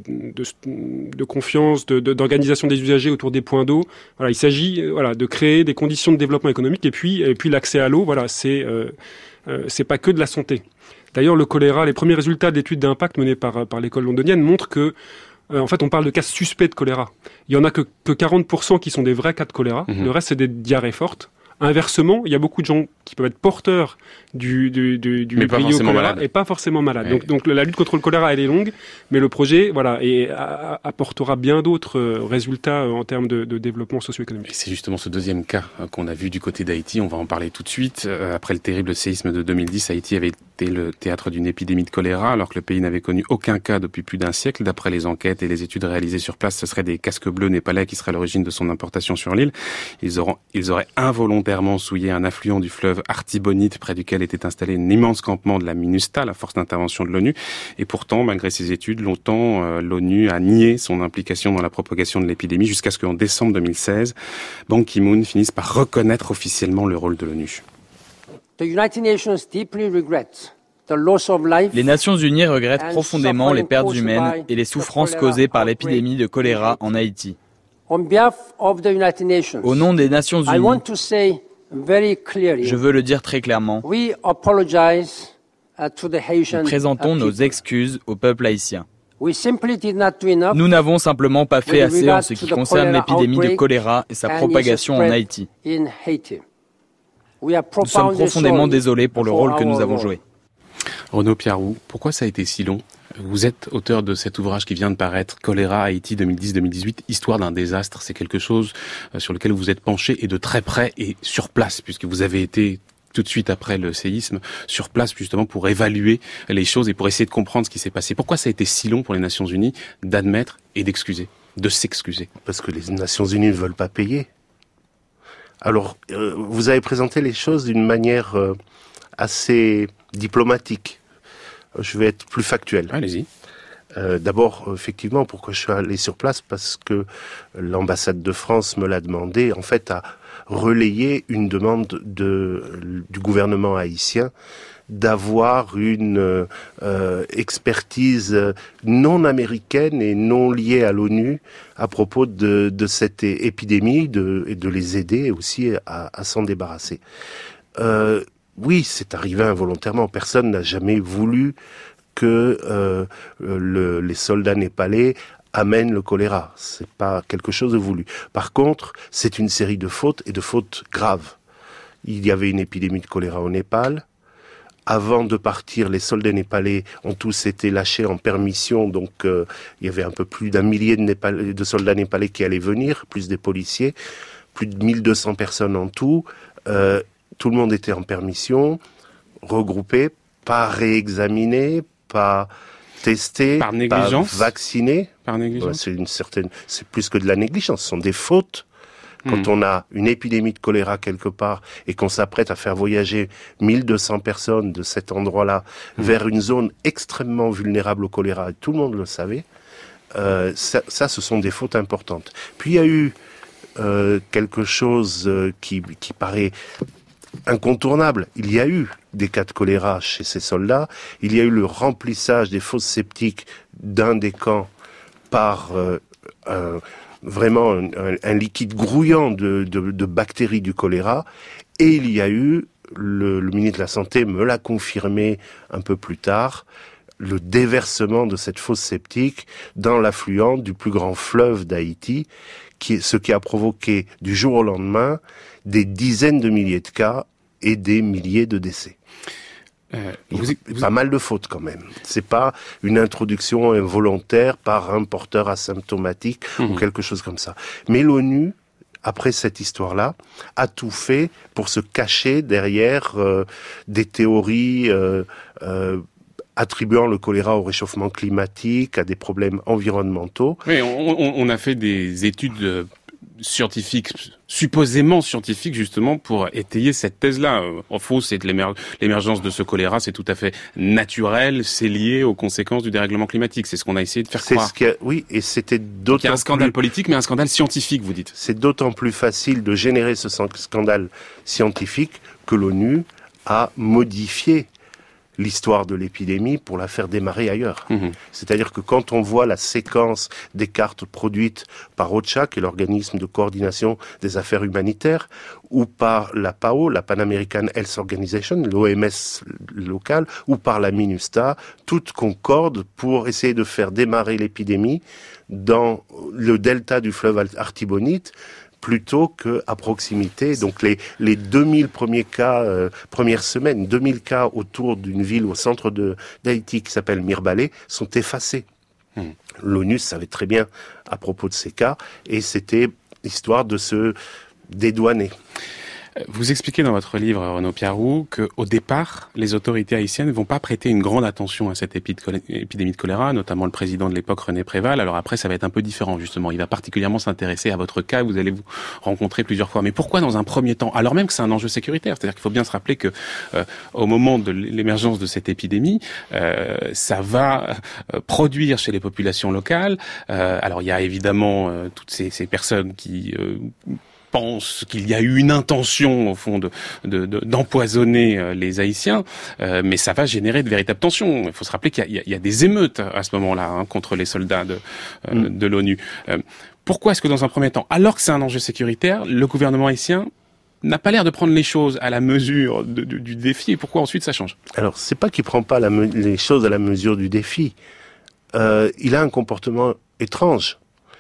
confiance, d'organisation des usagers autour des points d'eau. Voilà, il s'agit de créer des conditions de développement économique, et puis l'accès à l'eau. Voilà, c'est pas que de la santé. D'ailleurs, le choléra, les premiers résultats d'études d'impact menées par l'école londonienne montrent que, en fait, on parle de cas suspects de choléra. Il y en a que 40% qui sont des vrais cas de choléra. Le reste, c'est des diarrhées fortes. Inversement, il y a beaucoup de gens qui peuvent être porteurs du choléra et pas forcément malades. Ouais. Donc la lutte contre le choléra, elle est longue, mais le projet, apportera bien d'autres résultats en termes de développement socio-économique. Et c'est justement ce deuxième cas qu'on a vu du côté d'Haïti. On va en parler tout de suite. Après le terrible séisme de 2010, Haïti avait été le théâtre d'une épidémie de choléra, alors que le pays n'avait connu aucun cas depuis plus d'un siècle. D'après les enquêtes et les études réalisées sur place, ce seraient des casques bleus népalais qui seraient à l'origine de son importation sur l'île. Ils auraient involontairement souillé un affluent du fleuve Artibonite, près duquel était installé un immense campement de la MINUSTA, la force d'intervention de l'ONU. Et pourtant, malgré ces études, longtemps, l'ONU a nié son implication dans la propagation de l'épidémie, jusqu'à ce qu'en décembre 2016, Ban Ki-moon finisse par reconnaître officiellement le rôle de l'ONU. Les Nations Unies regrettent profondément les pertes humaines et les souffrances causées par l'épidémie de choléra en Haïti. Au nom des Nations Unies, je veux le dire très clairement, nous présentons nos excuses au peuple haïtien. Nous n'avons simplement pas fait assez en ce qui concerne l'épidémie de choléra et sa propagation en Haïti. Nous sommes profondément désolés pour le rôle que nous avons joué. Renaud Piarou, pourquoi ça a été si long ? Vous êtes auteur de cet ouvrage qui vient de paraître, Choléra Haïti 2010-2018, Histoire d'un désastre. C'est quelque chose sur lequel vous êtes penché et de très près et sur place, puisque vous avez été tout de suite après le séisme sur place justement pour évaluer les choses et pour essayer de comprendre ce qui s'est passé. Pourquoi ça a été si long pour les Nations Unies d'admettre et de s'excuser ? Parce que les Nations Unies ne veulent pas payer. Alors, vous avez présenté les choses d'une manière assez diplomatique. Je vais être plus factuel. Allez-y. D'abord, effectivement, pourquoi je suis allé sur place ? Parce que l'ambassade de France me l'a demandé, en fait, à relayer une demande du gouvernement haïtien d'avoir une expertise non américaine et non liée à l'ONU à propos de cette épidémie et de les aider aussi à s'en débarrasser. Oui, c'est arrivé involontairement. Personne n'a jamais voulu que les soldats népalais amènent le choléra. C'est pas quelque chose de voulu. Par contre, c'est une série de fautes et de fautes graves. Il y avait une épidémie de choléra au Népal. Avant de partir, les soldats népalais ont tous été lâchés en permission, donc il y avait un peu plus d'1 millier de soldats népalais qui allaient venir, plus des policiers, plus de 1200 personnes en tout. Tout le monde était en permission, regroupé, pas réexaminé, pas testé, par négligence, pas vacciné. Par négligence. C'est plus que de la négligence, ce sont des fautes. Quand on a une épidémie de choléra quelque part et qu'on s'apprête à faire voyager 1200 personnes de cet endroit-là vers une zone extrêmement vulnérable au choléra, et tout le monde le savait, ça, ce sont des fautes importantes. Puis il y a eu quelque chose qui paraît incontournable. Il y a eu des cas de choléra chez ces soldats. Il y a eu le remplissage des fosses septiques d'un des camps par vraiment un liquide grouillant de bactéries du choléra. Et il y a eu, le ministre de la Santé me l'a confirmé un peu plus tard, le déversement de cette fosse septique dans l'affluent du plus grand fleuve d'Haïti, ce qui a provoqué du jour au lendemain des dizaines de milliers de cas et des milliers de décès. Pas mal de fautes quand même. C'est pas une introduction involontaire par un porteur asymptomatique ou quelque chose comme ça. Mais l'ONU, après cette histoire-là, a tout fait pour se cacher derrière des théories attribuant le choléra au réchauffement climatique, à des problèmes environnementaux. Oui, on a fait des études scientifiques, supposément scientifiques, justement, pour étayer cette thèse-là. En fond, c'est l'émergence de ce choléra, c'est tout à fait naturel, c'est lié aux conséquences du dérèglement climatique. C'est ce qu'on a essayé de faire croire. Oui, et c'était d'autant Il y a un scandale politique, mais un scandale scientifique, vous dites. C'est d'autant plus facile de générer ce scandale scientifique que l'ONU a modifié l'histoire de l'épidémie pour la faire démarrer ailleurs. C'est-à-dire que quand on voit la séquence des cartes produites par OCHA, qui est l'organisme de coordination des affaires humanitaires, ou par la PAO, la Pan American Health Organization, l'OMS locale, ou par la MINUSTA, toutes concordent pour essayer de faire démarrer l'épidémie dans le delta du fleuve Artibonite, plutôt qu'à proximité. Donc les 2000 premiers cas, première semaine, 2000 cas autour d'une ville au centre d'Haïti qui s'appelle Mirbalé sont effacés. L'ONU savait très bien à propos de ces cas et c'était histoire de se dédouaner. Vous expliquez dans votre livre, Renaud Piarou, qu'au départ, les autorités haïtiennes ne vont pas prêter une grande attention à cette épidémie de choléra, notamment le président de l'époque, René Préval. Alors après, ça va être un peu différent, justement. Il va particulièrement s'intéresser à votre cas, vous allez vous rencontrer plusieurs fois. Mais pourquoi dans un premier temps? Alors même que c'est un enjeu sécuritaire. C'est-à-dire qu'il faut bien se rappeler que au moment de l'émergence de cette épidémie, ça va produire chez les populations locales. Alors il y a évidemment toutes ces personnes qui pense qu'il y a eu une intention, au fond, d'empoisonner les Haïtiens, mais ça va générer de véritables tensions. Il faut se rappeler qu'il y a des émeutes à ce moment-là contre les soldats de l'ONU. Pourquoi est-ce que dans un premier temps, alors que c'est un enjeu sécuritaire, le gouvernement haïtien n'a pas l'air de prendre les choses à la mesure du défi, et pourquoi ensuite ça change? Alors, c'est pas qu'il prend pas les choses à la mesure du défi. Il a un comportement étrange.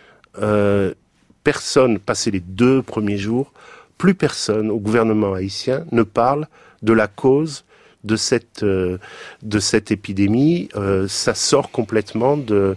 Personne, passé les 2 premiers jours, plus personne au gouvernement haïtien ne parle de la cause de cette épidémie. Ça sort complètement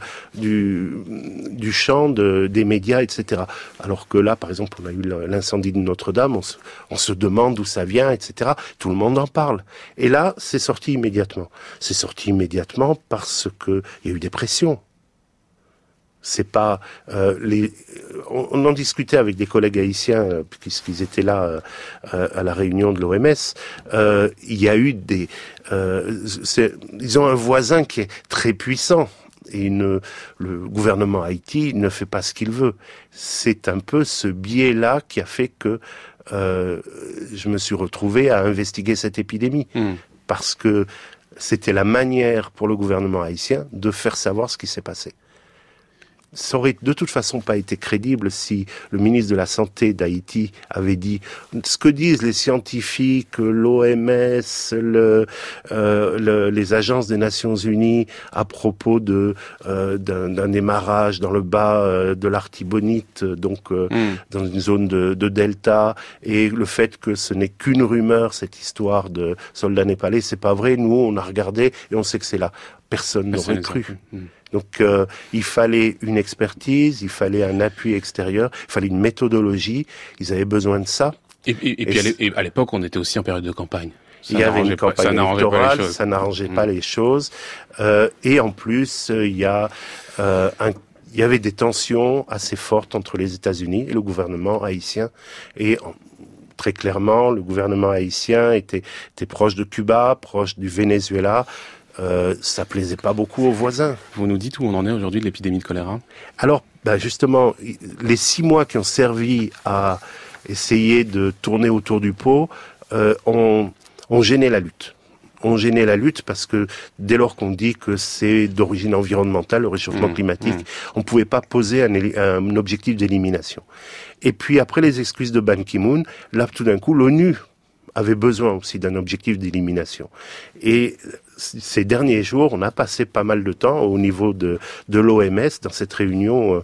du champ des médias, etc. Alors que là, par exemple, on a eu l'incendie de Notre-Dame, on se demande d'où ça vient, etc. Tout le monde en parle. Et là, c'est sorti immédiatement. C'est sorti immédiatement parce que il y a eu des pressions. C'est pas on en discutait avec des collègues haïtiens puisqu'ils étaient là à la réunion de l'OMS. Il y a eu ils ont un voisin qui est très puissant et le gouvernement Haïti ne fait pas ce qu'il veut. C'est un peu ce biais-là qui a fait que je me suis retrouvé à investiguer cette épidémie parce que c'était la manière pour le gouvernement haïtien de faire savoir ce qui s'est passé. ça aurait de toute façon pas été crédible si le ministre de la Santé d'Haïti avait dit ce que disent les scientifiques, l'OMS, les agences des Nations Unies à propos d'un démarrage dans le bas de l'Artibonite, donc dans une zone de delta, et le fait que ce n'est qu'une rumeur, cette histoire de soldats népalais, c'est pas vrai. Nous, on a regardé et on sait que c'est là. Personne n'aurait cru. Donc il fallait une expertise, il fallait un appui extérieur, il fallait une méthodologie, ils avaient besoin de ça. Et puis à l'époque, on était aussi en période de campagne. Il y avait une campagne électorale, ça n'arrangeait pas les choses. Et en plus, il y avait des tensions assez fortes entre les États-Unis et le gouvernement haïtien. Et très clairement, le gouvernement haïtien était proche de Cuba, proche du Venezuela. Ça plaisait pas beaucoup aux voisins. Vous nous dites où on en est aujourd'hui de l'épidémie de choléra ? Alors, justement, les 6 mois qui ont servi à essayer de tourner autour du pot ont gêné la lutte. On gênait la lutte parce que dès lors qu'on dit que c'est d'origine environnementale, le réchauffement climatique, on pouvait pas poser un objectif d'élimination. Et puis après les excuses de Ban Ki-moon, là tout d'un coup l'ONU avait besoin aussi d'un objectif d'élimination. Et ces derniers jours, on a passé pas mal de temps au niveau de l'OMS, dans cette réunion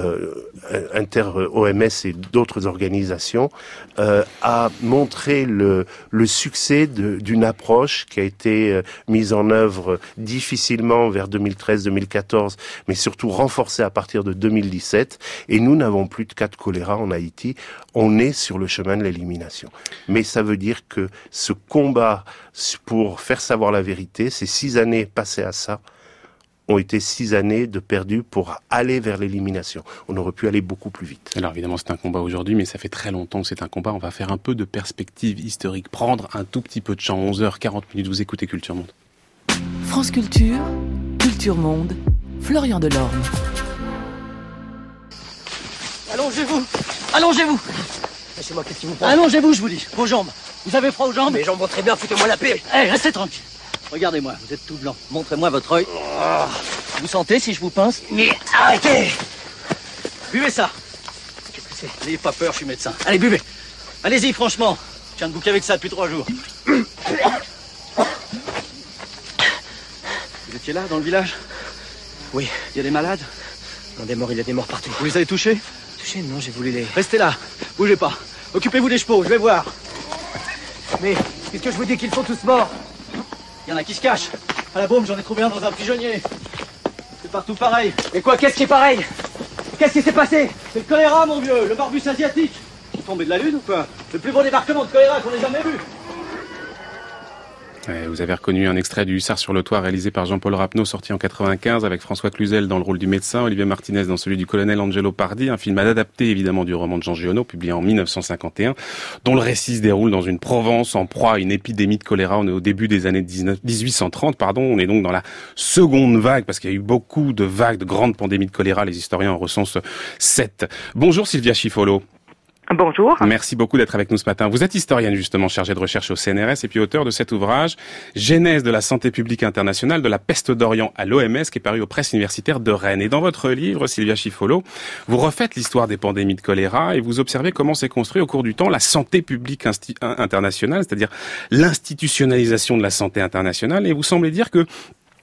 inter-OMS et d'autres organisations, à montrer le succès d'une approche qui a été mise en œuvre difficilement vers 2013-2014, mais surtout renforcée à partir de 2017. Et nous n'avons plus de cas de choléra en Haïti. On est sur le chemin de l'élimination. Mais ça veut dire que ce combat pour faire savoir la vérité, ces 6 années passées à ça, ont été 6 années de perdu pour aller vers l'élimination. On aurait pu aller beaucoup plus vite. Alors évidemment, c'est un combat aujourd'hui, mais ça fait très longtemps que c'est un combat. On va faire un peu de perspective historique, prendre un tout petit peu de champ. 11h40, vous écoutez Culture Monde. France Culture, Culture Monde, Florian Delorme. Allongez-vous. Allongez-vous. Laissez-moi, qu'est-ce qui vous prend ? Allongez-vous, je vous dis. Vos jambes. Vous avez froid aux jambes ? Mes jambes vont très bien, foutez-moi la paix. Restez tranquille. Regardez-moi, vous êtes tout blanc. Montrez-moi votre œil. Vous sentez si je vous pince ? Mais arrêtez ! Buvez ça. Qu'est-ce que c'est ? N'ayez pas peur, je suis médecin. Allez, buvez. Allez-y, franchement. Je viens de bouquer avec ça depuis 3 jours. Vous étiez là, dans le village ? Oui. Il y a des malades ? Non, des morts, il y a des morts partout. Vous les avez touchés ? Touchés ? Non, j'ai voulu les... Restez là. Bougez pas. Occupez-vous des chevaux, je vais voir. Mais, puisque je vous dis qu'ils sont tous morts. Il y en a qui se cachent. À la bombe, j'en ai trouvé un dans un pigeonnier. C'est partout pareil. Mais quoi, qu'est-ce qui est pareil ? Qu'est-ce qui s'est passé ? C'est le choléra, mon vieux, le barbus asiatique. Vous tombez de la lune ou quoi ? Le plus beau débarquement de choléra qu'on ait jamais vu. Vous avez reconnu un extrait du Hussard sur le toit réalisé par Jean-Paul Rapneau, sorti en 95 avec François Cluzel dans le rôle du médecin, Olivier Martinez dans celui du colonel Angelo Pardi, un film adapté évidemment du roman de Jean Giono, publié en 1951, dont le récit se déroule dans une Provence en proie à une épidémie de choléra. On est au début des années 1830, on est donc dans la seconde vague, parce qu'il y a eu beaucoup de vagues, de grandes pandémies de choléra, les historiens en recensent 7. Bonjour Sylvia Schifolo. Bonjour. Merci beaucoup d'être avec nous ce matin. Vous êtes historienne justement, chargée de recherche au CNRS et puis auteur de cet ouvrage « Genèse de la santé publique internationale, de la peste d'Orient à l'OMS » qui est paru aux presses universitaires de Rennes. Et dans votre livre, Sylvia Schifolo, vous refaites l'histoire des pandémies de choléra et vous observez comment s'est construit au cours du temps la santé publique internationale, c'est-à-dire l'institutionnalisation de la santé internationale. Et vous semblez dire que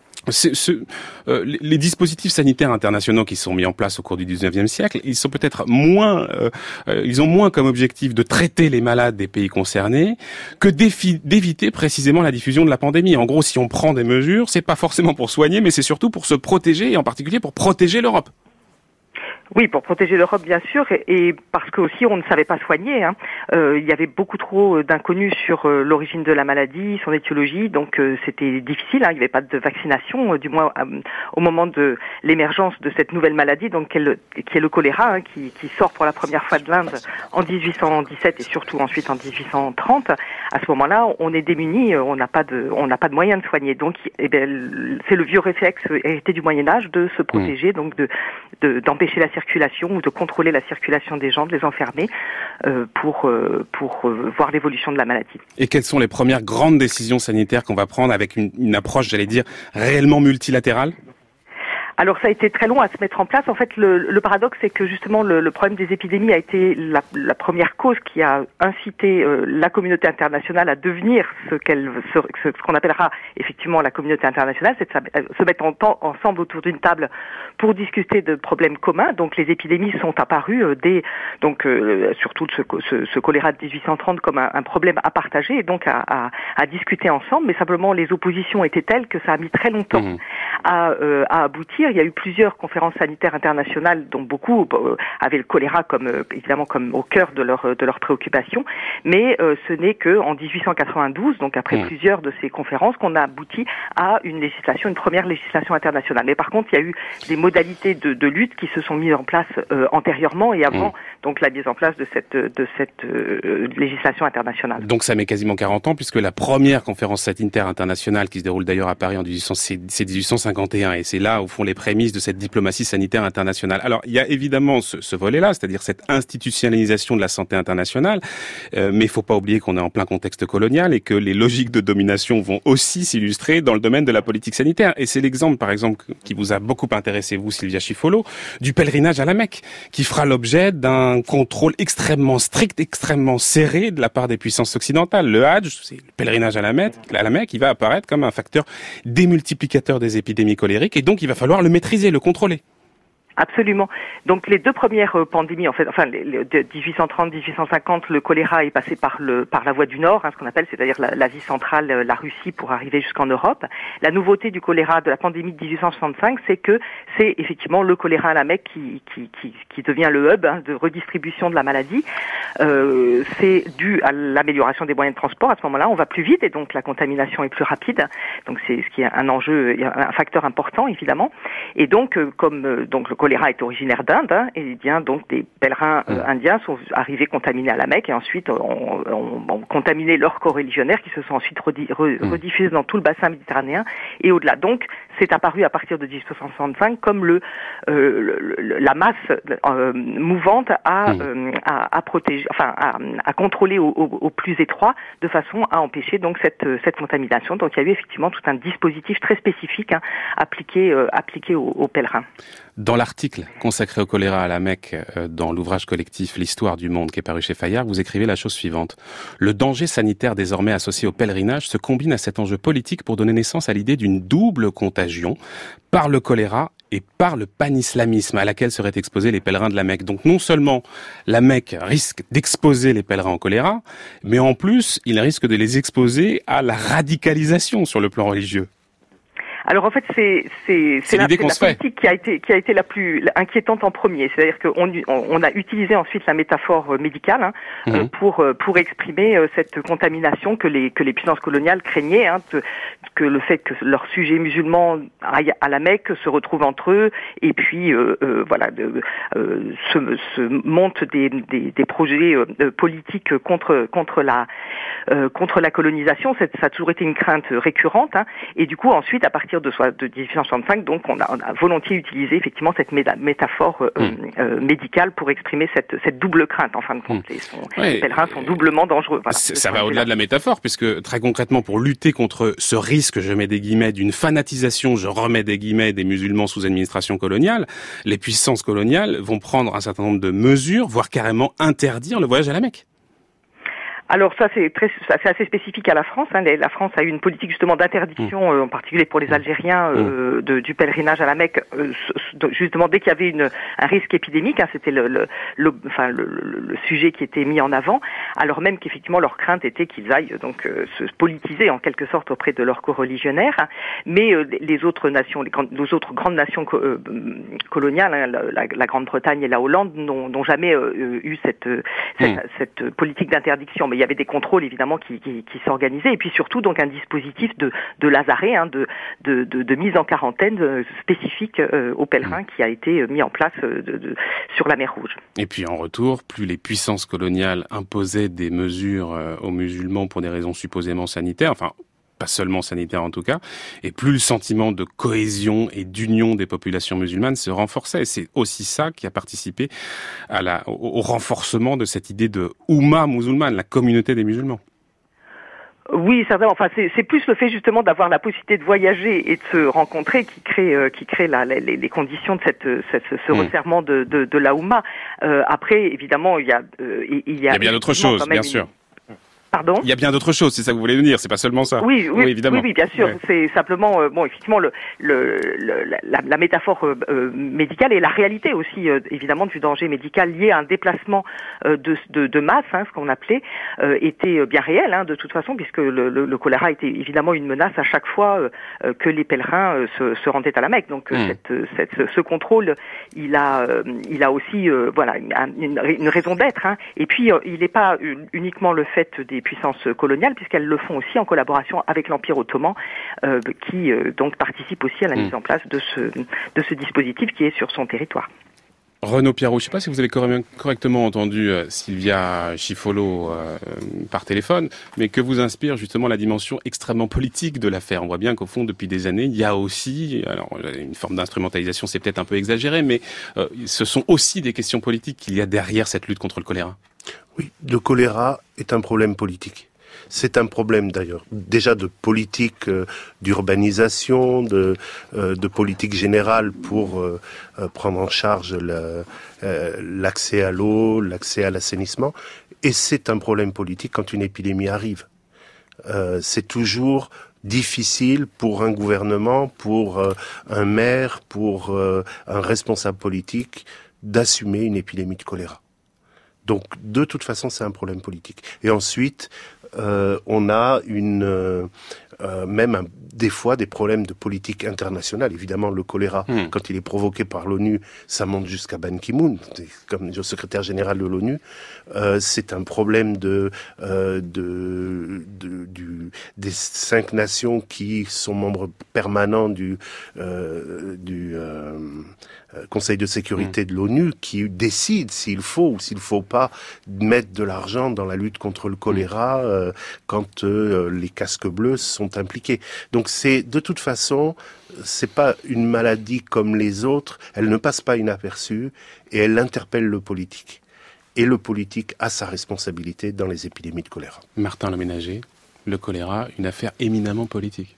les dispositifs sanitaires internationaux qui sont mis en place au cours du 19e siècle, ils sont peut-être ils ont moins comme objectif de traiter les malades des pays concernés que d'éviter précisément la diffusion de la pandémie. En gros, si on prend des mesures, c'est pas forcément pour soigner, mais c'est surtout pour se protéger, et en particulier pour protéger l'Europe. Oui, pour protéger l'Europe, bien sûr, et parce que aussi on ne savait pas soigner. Il y avait beaucoup trop d'inconnus sur l'origine de la maladie, son étiologie, donc c'était difficile. Il n'y avait pas de vaccination, du moins au moment de l'émergence de cette nouvelle maladie, donc qui est le choléra, qui sort pour la première fois de l'Inde en 1817 et surtout ensuite en 1830. À ce moment-là, on est démunis, on n'a pas de moyens de soigner. Donc, c'est le vieux réflexe hérité du Moyen Âge de se protéger, donc d'empêcher la circulation ou de contrôler la circulation des gens, de les enfermer pour voir l'évolution de la maladie. Et quelles sont les premières grandes décisions sanitaires qu'on va prendre avec une approche, j'allais dire, réellement multilatérale ? Alors ça a été très long à se mettre en place. En fait, le paradoxe, c'est que justement le problème des épidémies a été la première cause qui a incité la communauté internationale à devenir ce qu'on appellera effectivement la communauté internationale, c'est de se mettre ensemble autour d'une table pour discuter de problèmes communs. Donc les épidémies sont apparues surtout ce choléra de 1830 comme un problème à partager et donc à discuter ensemble. Mais simplement les oppositions étaient telles que ça a mis très longtemps à aboutir. Il y a eu plusieurs conférences sanitaires internationales dont beaucoup avaient le choléra évidemment comme au cœur de leurs préoccupations, mais ce n'est que en 1892, donc après plusieurs de ces conférences, qu'on a abouti à une première législation internationale. Mais par contre, il y a eu des modalités de lutte qui se sont mises en place antérieurement et avant donc la mise en place de cette législation internationale. Donc ça met quasiment 40 ans puisque la première conférence sanitaire internationale qui se déroule d'ailleurs à Paris c'est 1851 et c'est là où font les prémices de cette diplomatie sanitaire internationale. Alors il y a évidemment ce volet-là, c'est-à-dire cette institutionnalisation de la santé internationale, mais il faut pas oublier qu'on est en plein contexte colonial et que les logiques de domination vont aussi s'illustrer dans le domaine de la politique sanitaire. Et c'est l'exemple, par exemple, qui vous a beaucoup intéressé, vous, Sylvia Schifolo, du pèlerinage à la Mecque, qui fera l'objet d'un contrôle extrêmement strict, extrêmement serré de la part des puissances occidentales. Le Hadj, c'est le pèlerinage à la Mecque, il va apparaître comme un facteur démultiplicateur des épidémies colériques et donc il va falloir le maîtriser, le contrôler. Absolument. Donc les deux premières pandémies, les 1830-1850, le choléra est passé par la voie du Nord, ce qu'on appelle, c'est-à-dire l'Asie centrale, la Russie, pour arriver jusqu'en Europe. La nouveauté du choléra de la pandémie de 1865, c'est que c'est effectivement le choléra à la Mecque qui devient le hub de redistribution de la maladie. C'est dû à l'amélioration des moyens de transport. À ce moment-là, on va plus vite et donc la contamination est plus rapide. Donc c'est ce qui est un enjeu, un facteur important évidemment. Et donc le choléra est originaire d'Inde, et bien donc des pèlerins indiens sont arrivés contaminés à la Mecque et ensuite ont contaminé leurs coreligionnaires qui se sont ensuite rediffusés dans tout le bassin méditerranéen et au-delà. Donc c'est apparu à partir de 1865 comme la masse mouvante à protéger, à contrôler au plus étroit de façon à empêcher donc cette contamination. Donc il y a eu effectivement tout un dispositif très spécifique appliqué aux pèlerins. Dans l'article consacré au choléra à la Mecque, dans l'ouvrage collectif L'Histoire du monde qui est paru chez Fayard, vous écrivez la chose suivante. Le danger sanitaire désormais associé au pèlerinage se combine à cet enjeu politique pour donner naissance à l'idée d'une double contagion par le choléra et par le panislamisme à laquelle seraient exposés les pèlerins de la Mecque. Donc non seulement la Mecque risque d'exposer les pèlerins au choléra, mais en plus, il risque de les exposer à la radicalisation sur le plan religieux. Alors en fait, c'est la politique qui a été la plus inquiétante en premier. C'est-à-dire qu'on a utilisé ensuite la métaphore médicale pour exprimer cette contamination que les puissances coloniales craignaient, que le fait que leurs sujets musulmans aillent à la Mecque se retrouvent entre eux et puis se montent des projets politiques contre la colonisation. Ça a toujours été une crainte récurrente, et du coup ensuite à partir de 1865, donc on a volontiers utilisé effectivement cette métaphore médicale pour exprimer cette double crainte. En fin de compte, les pèlerins sont doublement dangereux. Voilà, ça va au-delà de la métaphore, puisque très concrètement, pour lutter contre ce risque, je mets des guillemets, d'une fanatisation, je remets des guillemets, des musulmans sous administration coloniale, les puissances coloniales vont prendre un certain nombre de mesures, voire carrément interdire le voyage à la Mecque. Alors ça c'est assez spécifique à la France. La France a eu une politique justement d'interdiction, en particulier pour les Algériens, du pèlerinage à la Mecque, justement dès qu'il y avait un risque épidémique. C'était le sujet qui était mis en avant, alors même qu'effectivement leur crainte était qu'ils aillent donc se politiser en quelque sorte auprès de leurs coreligionnaires. Mais les autres nations, les autres grandes nations coloniales, la Grande-Bretagne et la Hollande, n'ont jamais eu cette politique d'interdiction. Mais il y avait des contrôles évidemment qui s'organisaient, et puis surtout donc un dispositif de lazaret, de mise en quarantaine spécifique aux pèlerins qui a été mis en place sur la mer Rouge. Et puis en retour, plus les puissances coloniales imposaient des mesures aux musulmans pour des raisons supposément sanitaires, enfin pas seulement sanitaire en tout cas, et plus le sentiment de cohésion et d'union des populations musulmanes se renforçait. Et c'est aussi ça qui a participé au renforcement de cette idée de Oumma musulmane, la communauté des musulmans. Oui, certainement. Enfin, c'est plus le fait justement d'avoir la possibilité de voyager et de se rencontrer qui crée les conditions de ce resserrement de la Houma. Après, évidemment, il y a bien d'autres choses, bien sûr. Pardon ? Il y a bien d'autres choses, c'est ça que vous voulez nous dire, c'est pas seulement ça. Oui, évidemment. Oui, bien sûr. Ouais. C'est simplement, effectivement, la métaphore médicale et la réalité aussi, évidemment, du danger médical lié à un déplacement de masse, ce qu'on appelait, était bien réel, de toute façon, puisque le choléra était évidemment une menace à chaque fois que les pèlerins se rendaient à la Mecque. Donc, ce contrôle, il a aussi, une raison d'être. Et puis, il n'est pas uniquement le fait des puissances coloniales, puisqu'elles le font aussi en collaboration avec l'Empire ottoman, qui donc participe aussi à la mise en place de ce dispositif qui est sur son territoire. Renaud Piarou, je ne sais pas si vous avez correctement entendu Silvia Schifolo par téléphone, mais que vous inspire justement la dimension extrêmement politique de l'affaire. On voit bien qu'au fond, depuis des années, il y a aussi, alors une forme d'instrumentalisation, c'est peut-être un peu exagéré, mais ce sont aussi des questions politiques qu'il y a derrière cette lutte contre le choléra. Oui, le choléra est un problème politique. C'est un problème d'ailleurs déjà de politique d'urbanisation, de politique générale pour prendre en charge l'accès à l'eau, l'accès à l'assainissement. Et c'est un problème politique quand une épidémie arrive. C'est toujours difficile pour un gouvernement, pour un maire, pour un responsable politique d'assumer une épidémie de choléra. Donc, de toute façon, c'est un problème politique. Et ensuite, on a des fois des problèmes de politique internationale. Évidemment, le choléra, quand il est provoqué par l'ONU, ça monte jusqu'à Ban Ki-moon, comme le secrétaire général de l'ONU. C'est un problème des 5 nations qui sont membres permanents du Conseil de sécurité de l'ONU, qui décide s'il faut ou s'il faut pas mettre de l'argent dans la lutte contre le choléra quand les casques bleus sont impliqués. Donc de toute façon, c'est pas une maladie comme les autres, elle ne passe pas inaperçue et elle interpelle le politique. Et le politique a sa responsabilité dans les épidémies de choléra. Martin Leménager, le choléra, une affaire éminemment politique.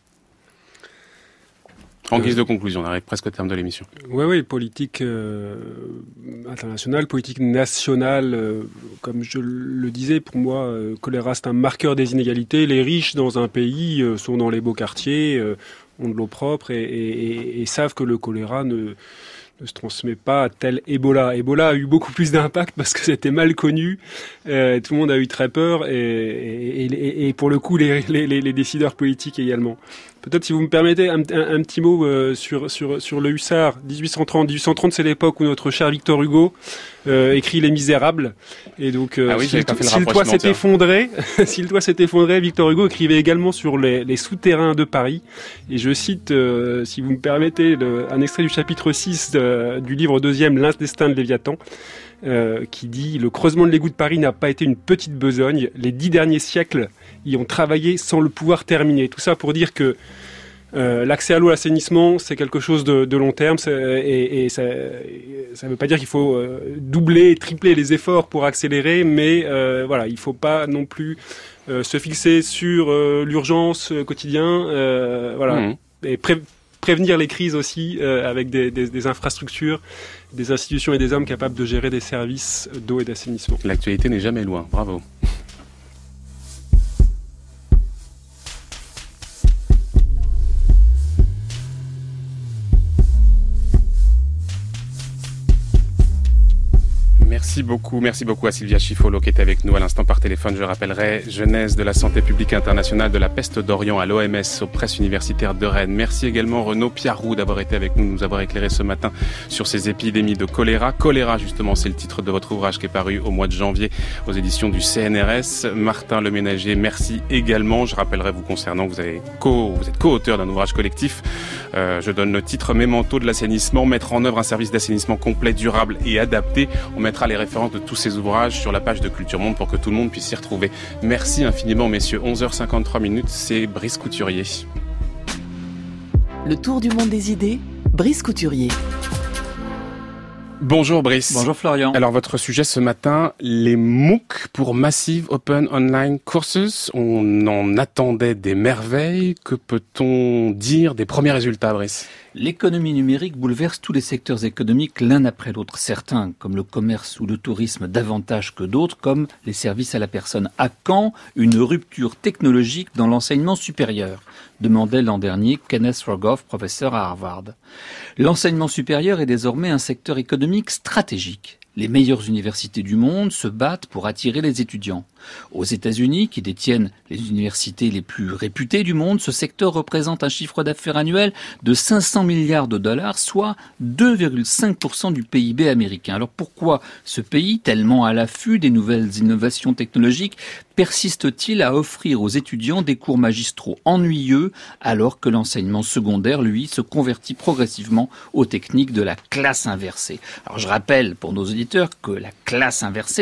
En guise de conclusion, on arrive presque au terme de l'émission. Oui, politique internationale, politique nationale, comme je le disais, pour moi, choléra, c'est un marqueur des inégalités. Les riches dans un pays sont dans les beaux quartiers, ont de l'eau propre et savent que le choléra ne se transmet pas tel Ebola. Ebola a eu beaucoup plus d'impact parce que c'était mal connu. Tout le monde a eu très peur et pour le coup, les décideurs politiques également. Peut-être, si vous me permettez, un petit mot sur le Hussard. 1830, c'est l'époque où notre cher Victor Hugo écrit Les Misérables. Et donc, si le toit s'est effondré, Victor Hugo écrivait également sur les souterrains de Paris. Et je cite, si vous me permettez, un extrait du chapitre 6 du livre 2e, L'intestin de Léviathan, qui dit « Le creusement de l'égout de Paris n'a pas été une petite besogne. Les 10 derniers siècles y ont travaillé sans le pouvoir terminer. » Tout ça pour dire que l'accès à l'eau, l'assainissement, c'est quelque chose de long terme et ça ne veut pas dire qu'il faut doubler, tripler les efforts pour accélérer, mais il ne faut pas non plus se fixer sur l'urgence quotidien, et prévenir les crises aussi avec des infrastructures, des institutions et des hommes capables de gérer des services d'eau et d'assainissement. L'actualité n'est jamais loin, bravo. Merci beaucoup à Silvia Schifolo qui est avec nous à l'instant par téléphone. Je rappellerai genèse de la santé publique internationale de la peste d'Orient à l'OMS, aux presses universitaires de Rennes. Merci également Renaud Piarou d'avoir été avec nous, de nous avoir éclairé ce matin sur ces épidémies de choléra. Choléra, justement, c'est le titre de votre ouvrage qui est paru au mois de janvier aux éditions du CNRS. Martin Leménager, merci également. Je rappellerai vous concernant que vous êtes co-auteur d'un ouvrage collectif. Je donne le titre Mémento de l'assainissement, mettre en œuvre un service d'assainissement complet, durable et adapté. On mettra les références de tous ces ouvrages sur la page de Culture Monde pour que tout le monde puisse s'y retrouver. Merci infiniment, messieurs. 11h53, c'est Brice Couturier. Le tour du monde des idées, Brice Couturier. Bonjour Brice. Bonjour Florian. Alors votre sujet ce matin, les MOOC pour Massive Open Online Courses. On en attendait des merveilles. Que peut-on dire des premiers résultats, Brice ? L'économie numérique bouleverse tous les secteurs économiques l'un après l'autre. Certains, comme le commerce ou le tourisme, davantage que d'autres, comme les services à la personne. À quand une rupture technologique dans l'enseignement supérieur ? Demandait l'an dernier Kenneth Rogoff, professeur à Harvard. L'enseignement supérieur est désormais un secteur économique stratégique. Les meilleures universités du monde se battent pour attirer les étudiants. Aux États-Unis, qui détiennent les universités les plus réputées du monde, ce secteur représente un chiffre d'affaires annuel de 500 milliards de dollars, soit 2,5% du PIB américain. Alors pourquoi ce pays, tellement à l'affût des nouvelles innovations technologiques, persiste-t-il à offrir aux étudiants des cours magistraux ennuyeux alors que l'enseignement secondaire, lui, se convertit progressivement aux techniques de la classe inversée? Alors je rappelle pour nos auditeurs que dans la classe inversée,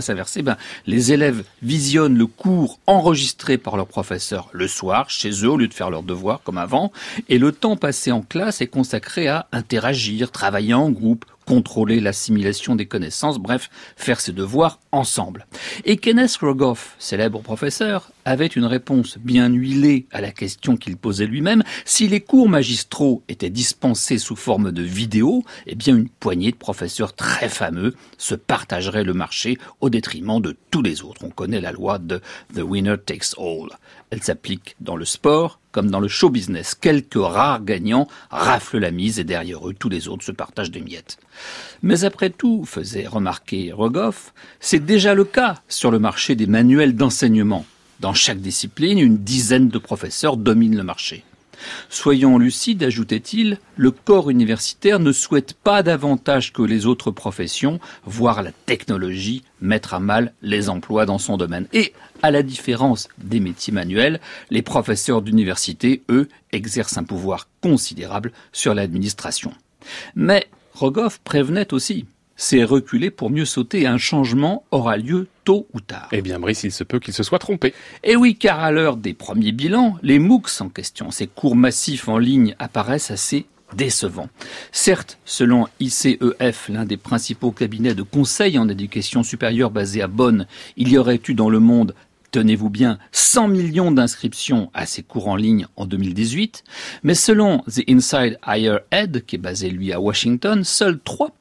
les élèves visionnent le cours enregistré par leur professeur le soir, chez eux, au lieu de faire leurs devoirs comme avant, et le temps passé en classe est consacré à interagir, travailler en groupe, contrôler l'assimilation des connaissances, bref, faire ses devoirs ensemble. Et Kenneth Rogoff, célèbre professeur, avait une réponse bien huilée à la question qu'il posait lui-même. Si les cours magistraux étaient dispensés sous forme de vidéo, eh bien une poignée de professeurs très fameux se partageraient le marché au détriment de tous les autres. On connaît la loi de The Winner Takes All. Elle s'applique dans le sport comme dans le show business. Quelques rares gagnants raflent la mise et derrière eux, tous les autres se partagent des miettes. Mais après tout, faisait remarquer Rogoff, c'est déjà le cas sur le marché des manuels d'enseignement. Dans chaque discipline, une dizaine de professeurs dominent le marché. Soyons lucides, ajoutait-il, le corps universitaire ne souhaite pas davantage que les autres professions voir la technologie mettre à mal les emplois dans son domaine. Et, à la différence des métiers manuels, les professeurs d'université, eux, exercent un pouvoir considérable sur l'administration. Mais Rogoff prévenait aussi. C'est reculer pour mieux sauter et un changement aura lieu tôt ou tard. Eh bien, Brice, il se peut qu'il se soit trompé. Et oui, car à l'heure des premiers bilans, les MOOCs en question, ces cours massifs en ligne, apparaissent assez décevants. Certes, selon ICEF, l'un des principaux cabinets de conseil en éducation supérieure basé à Bonn, il y aurait eu dans le monde, tenez-vous bien, 100 millions d'inscriptions à ces cours en ligne en 2018. Mais selon The Inside Higher Ed, qui est basé lui à Washington, seuls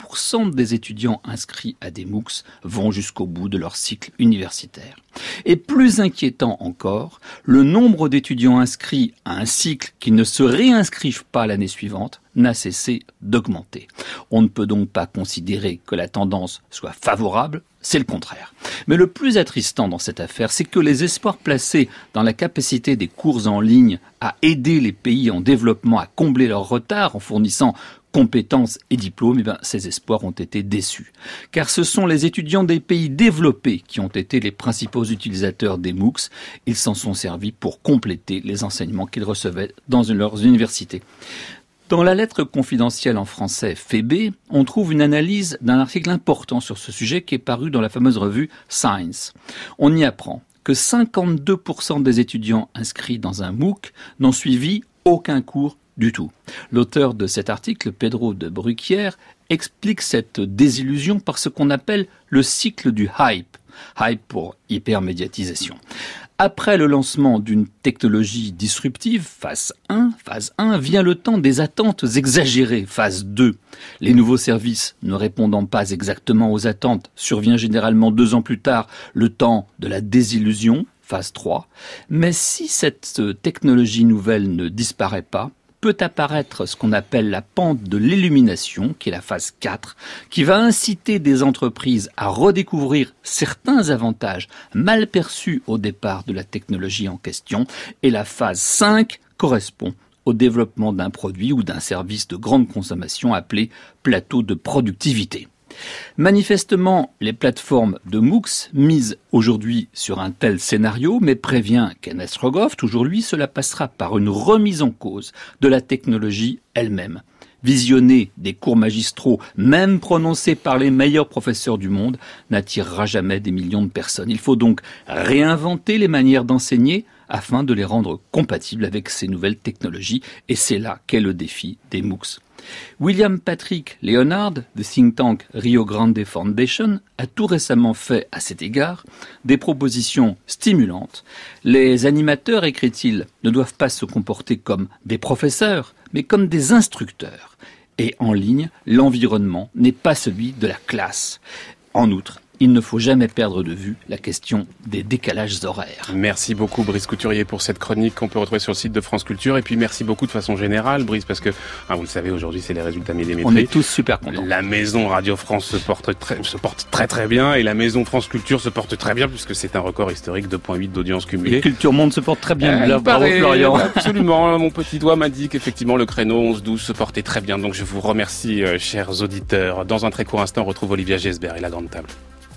3% des étudiants inscrits à des MOOCs vont jusqu'au bout de leur cycle universitaire. Et plus inquiétant encore, le nombre d'étudiants inscrits à un cycle qui ne se réinscrivent pas l'année suivante n'a cessé d'augmenter. On ne peut donc pas considérer que la tendance soit favorable, c'est le contraire. Mais le plus attristant dans cette affaire, c'est que les espoirs placés dans la capacité des cours en ligne à aider les pays en développement à combler leur retard en fournissant compétences et diplômes, ces espoirs ont été déçus. Car ce sont les étudiants des pays développés qui ont été les principaux utilisateurs des MOOCs. Ils s'en sont servis pour compléter les enseignements qu'ils recevaient dans leurs universités. Dans la lettre confidentielle en français Phébé, on trouve une analyse d'un article important sur ce sujet qui est paru dans la fameuse revue Science. On y apprend que 52% des étudiants inscrits dans un MOOC n'ont suivi aucun cours du tout. L'auteur de cet article, Pedro de Bruquière, explique cette désillusion par ce qu'on appelle le cycle du hype. Hype pour hypermédiatisation. Après le lancement d'une technologie disruptive, phase 1, vient le temps des attentes exagérées, phase 2. Les nouveaux services ne répondant pas exactement aux attentes, survient généralement 2 ans plus tard le temps de la désillusion, phase 3. Mais si cette technologie nouvelle ne disparaît pas, peut apparaître ce qu'on appelle la pente de l'illumination, qui est la phase 4, qui va inciter des entreprises à redécouvrir certains avantages mal perçus au départ de la technologie en question. Et la phase 5 correspond au développement d'un produit ou d'un service de grande consommation appelé plateau de productivité. Manifestement, les plateformes de MOOCs misent aujourd'hui sur un tel scénario, mais prévient Kenneth Rogoff, toujours lui, cela passera par une remise en cause de la technologie elle-même. Visionner des cours magistraux, même prononcés par les meilleurs professeurs du monde, n'attirera jamais des millions de personnes. Il faut donc réinventer les manières d'enseigner afin de les rendre compatibles avec ces nouvelles technologies, et c'est là qu'est le défi des MOOCs. William Patrick Leonard, de think tank Rio Grande Foundation, a tout récemment fait à cet égard des propositions stimulantes. Les animateurs, écrit-il, ne doivent pas se comporter comme des professeurs, mais comme des instructeurs. Et en ligne, l'environnement n'est pas celui de la classe. En outre, il ne faut jamais perdre de vue la question des décalages horaires. Merci beaucoup Brice Couturier pour cette chronique qu'on peut retrouver sur le site de France Culture. Et puis merci beaucoup de façon générale Brice, parce que vous le savez, aujourd'hui c'est les résultats millimétrés. On est tous super contents. La maison Radio France se porte très très bien, et la maison France Culture se porte très bien, puisque c'est un record historique, 2,8 d'audience cumulée. Et Culture Monde se porte très bien. Bravo Florian. Absolument, mon petit doigt m'a dit qu'effectivement le créneau 11-12 se portait très bien. Donc je vous remercie chers auditeurs. Dans un très court instant, on retrouve Olivia Gesbert et la grande table.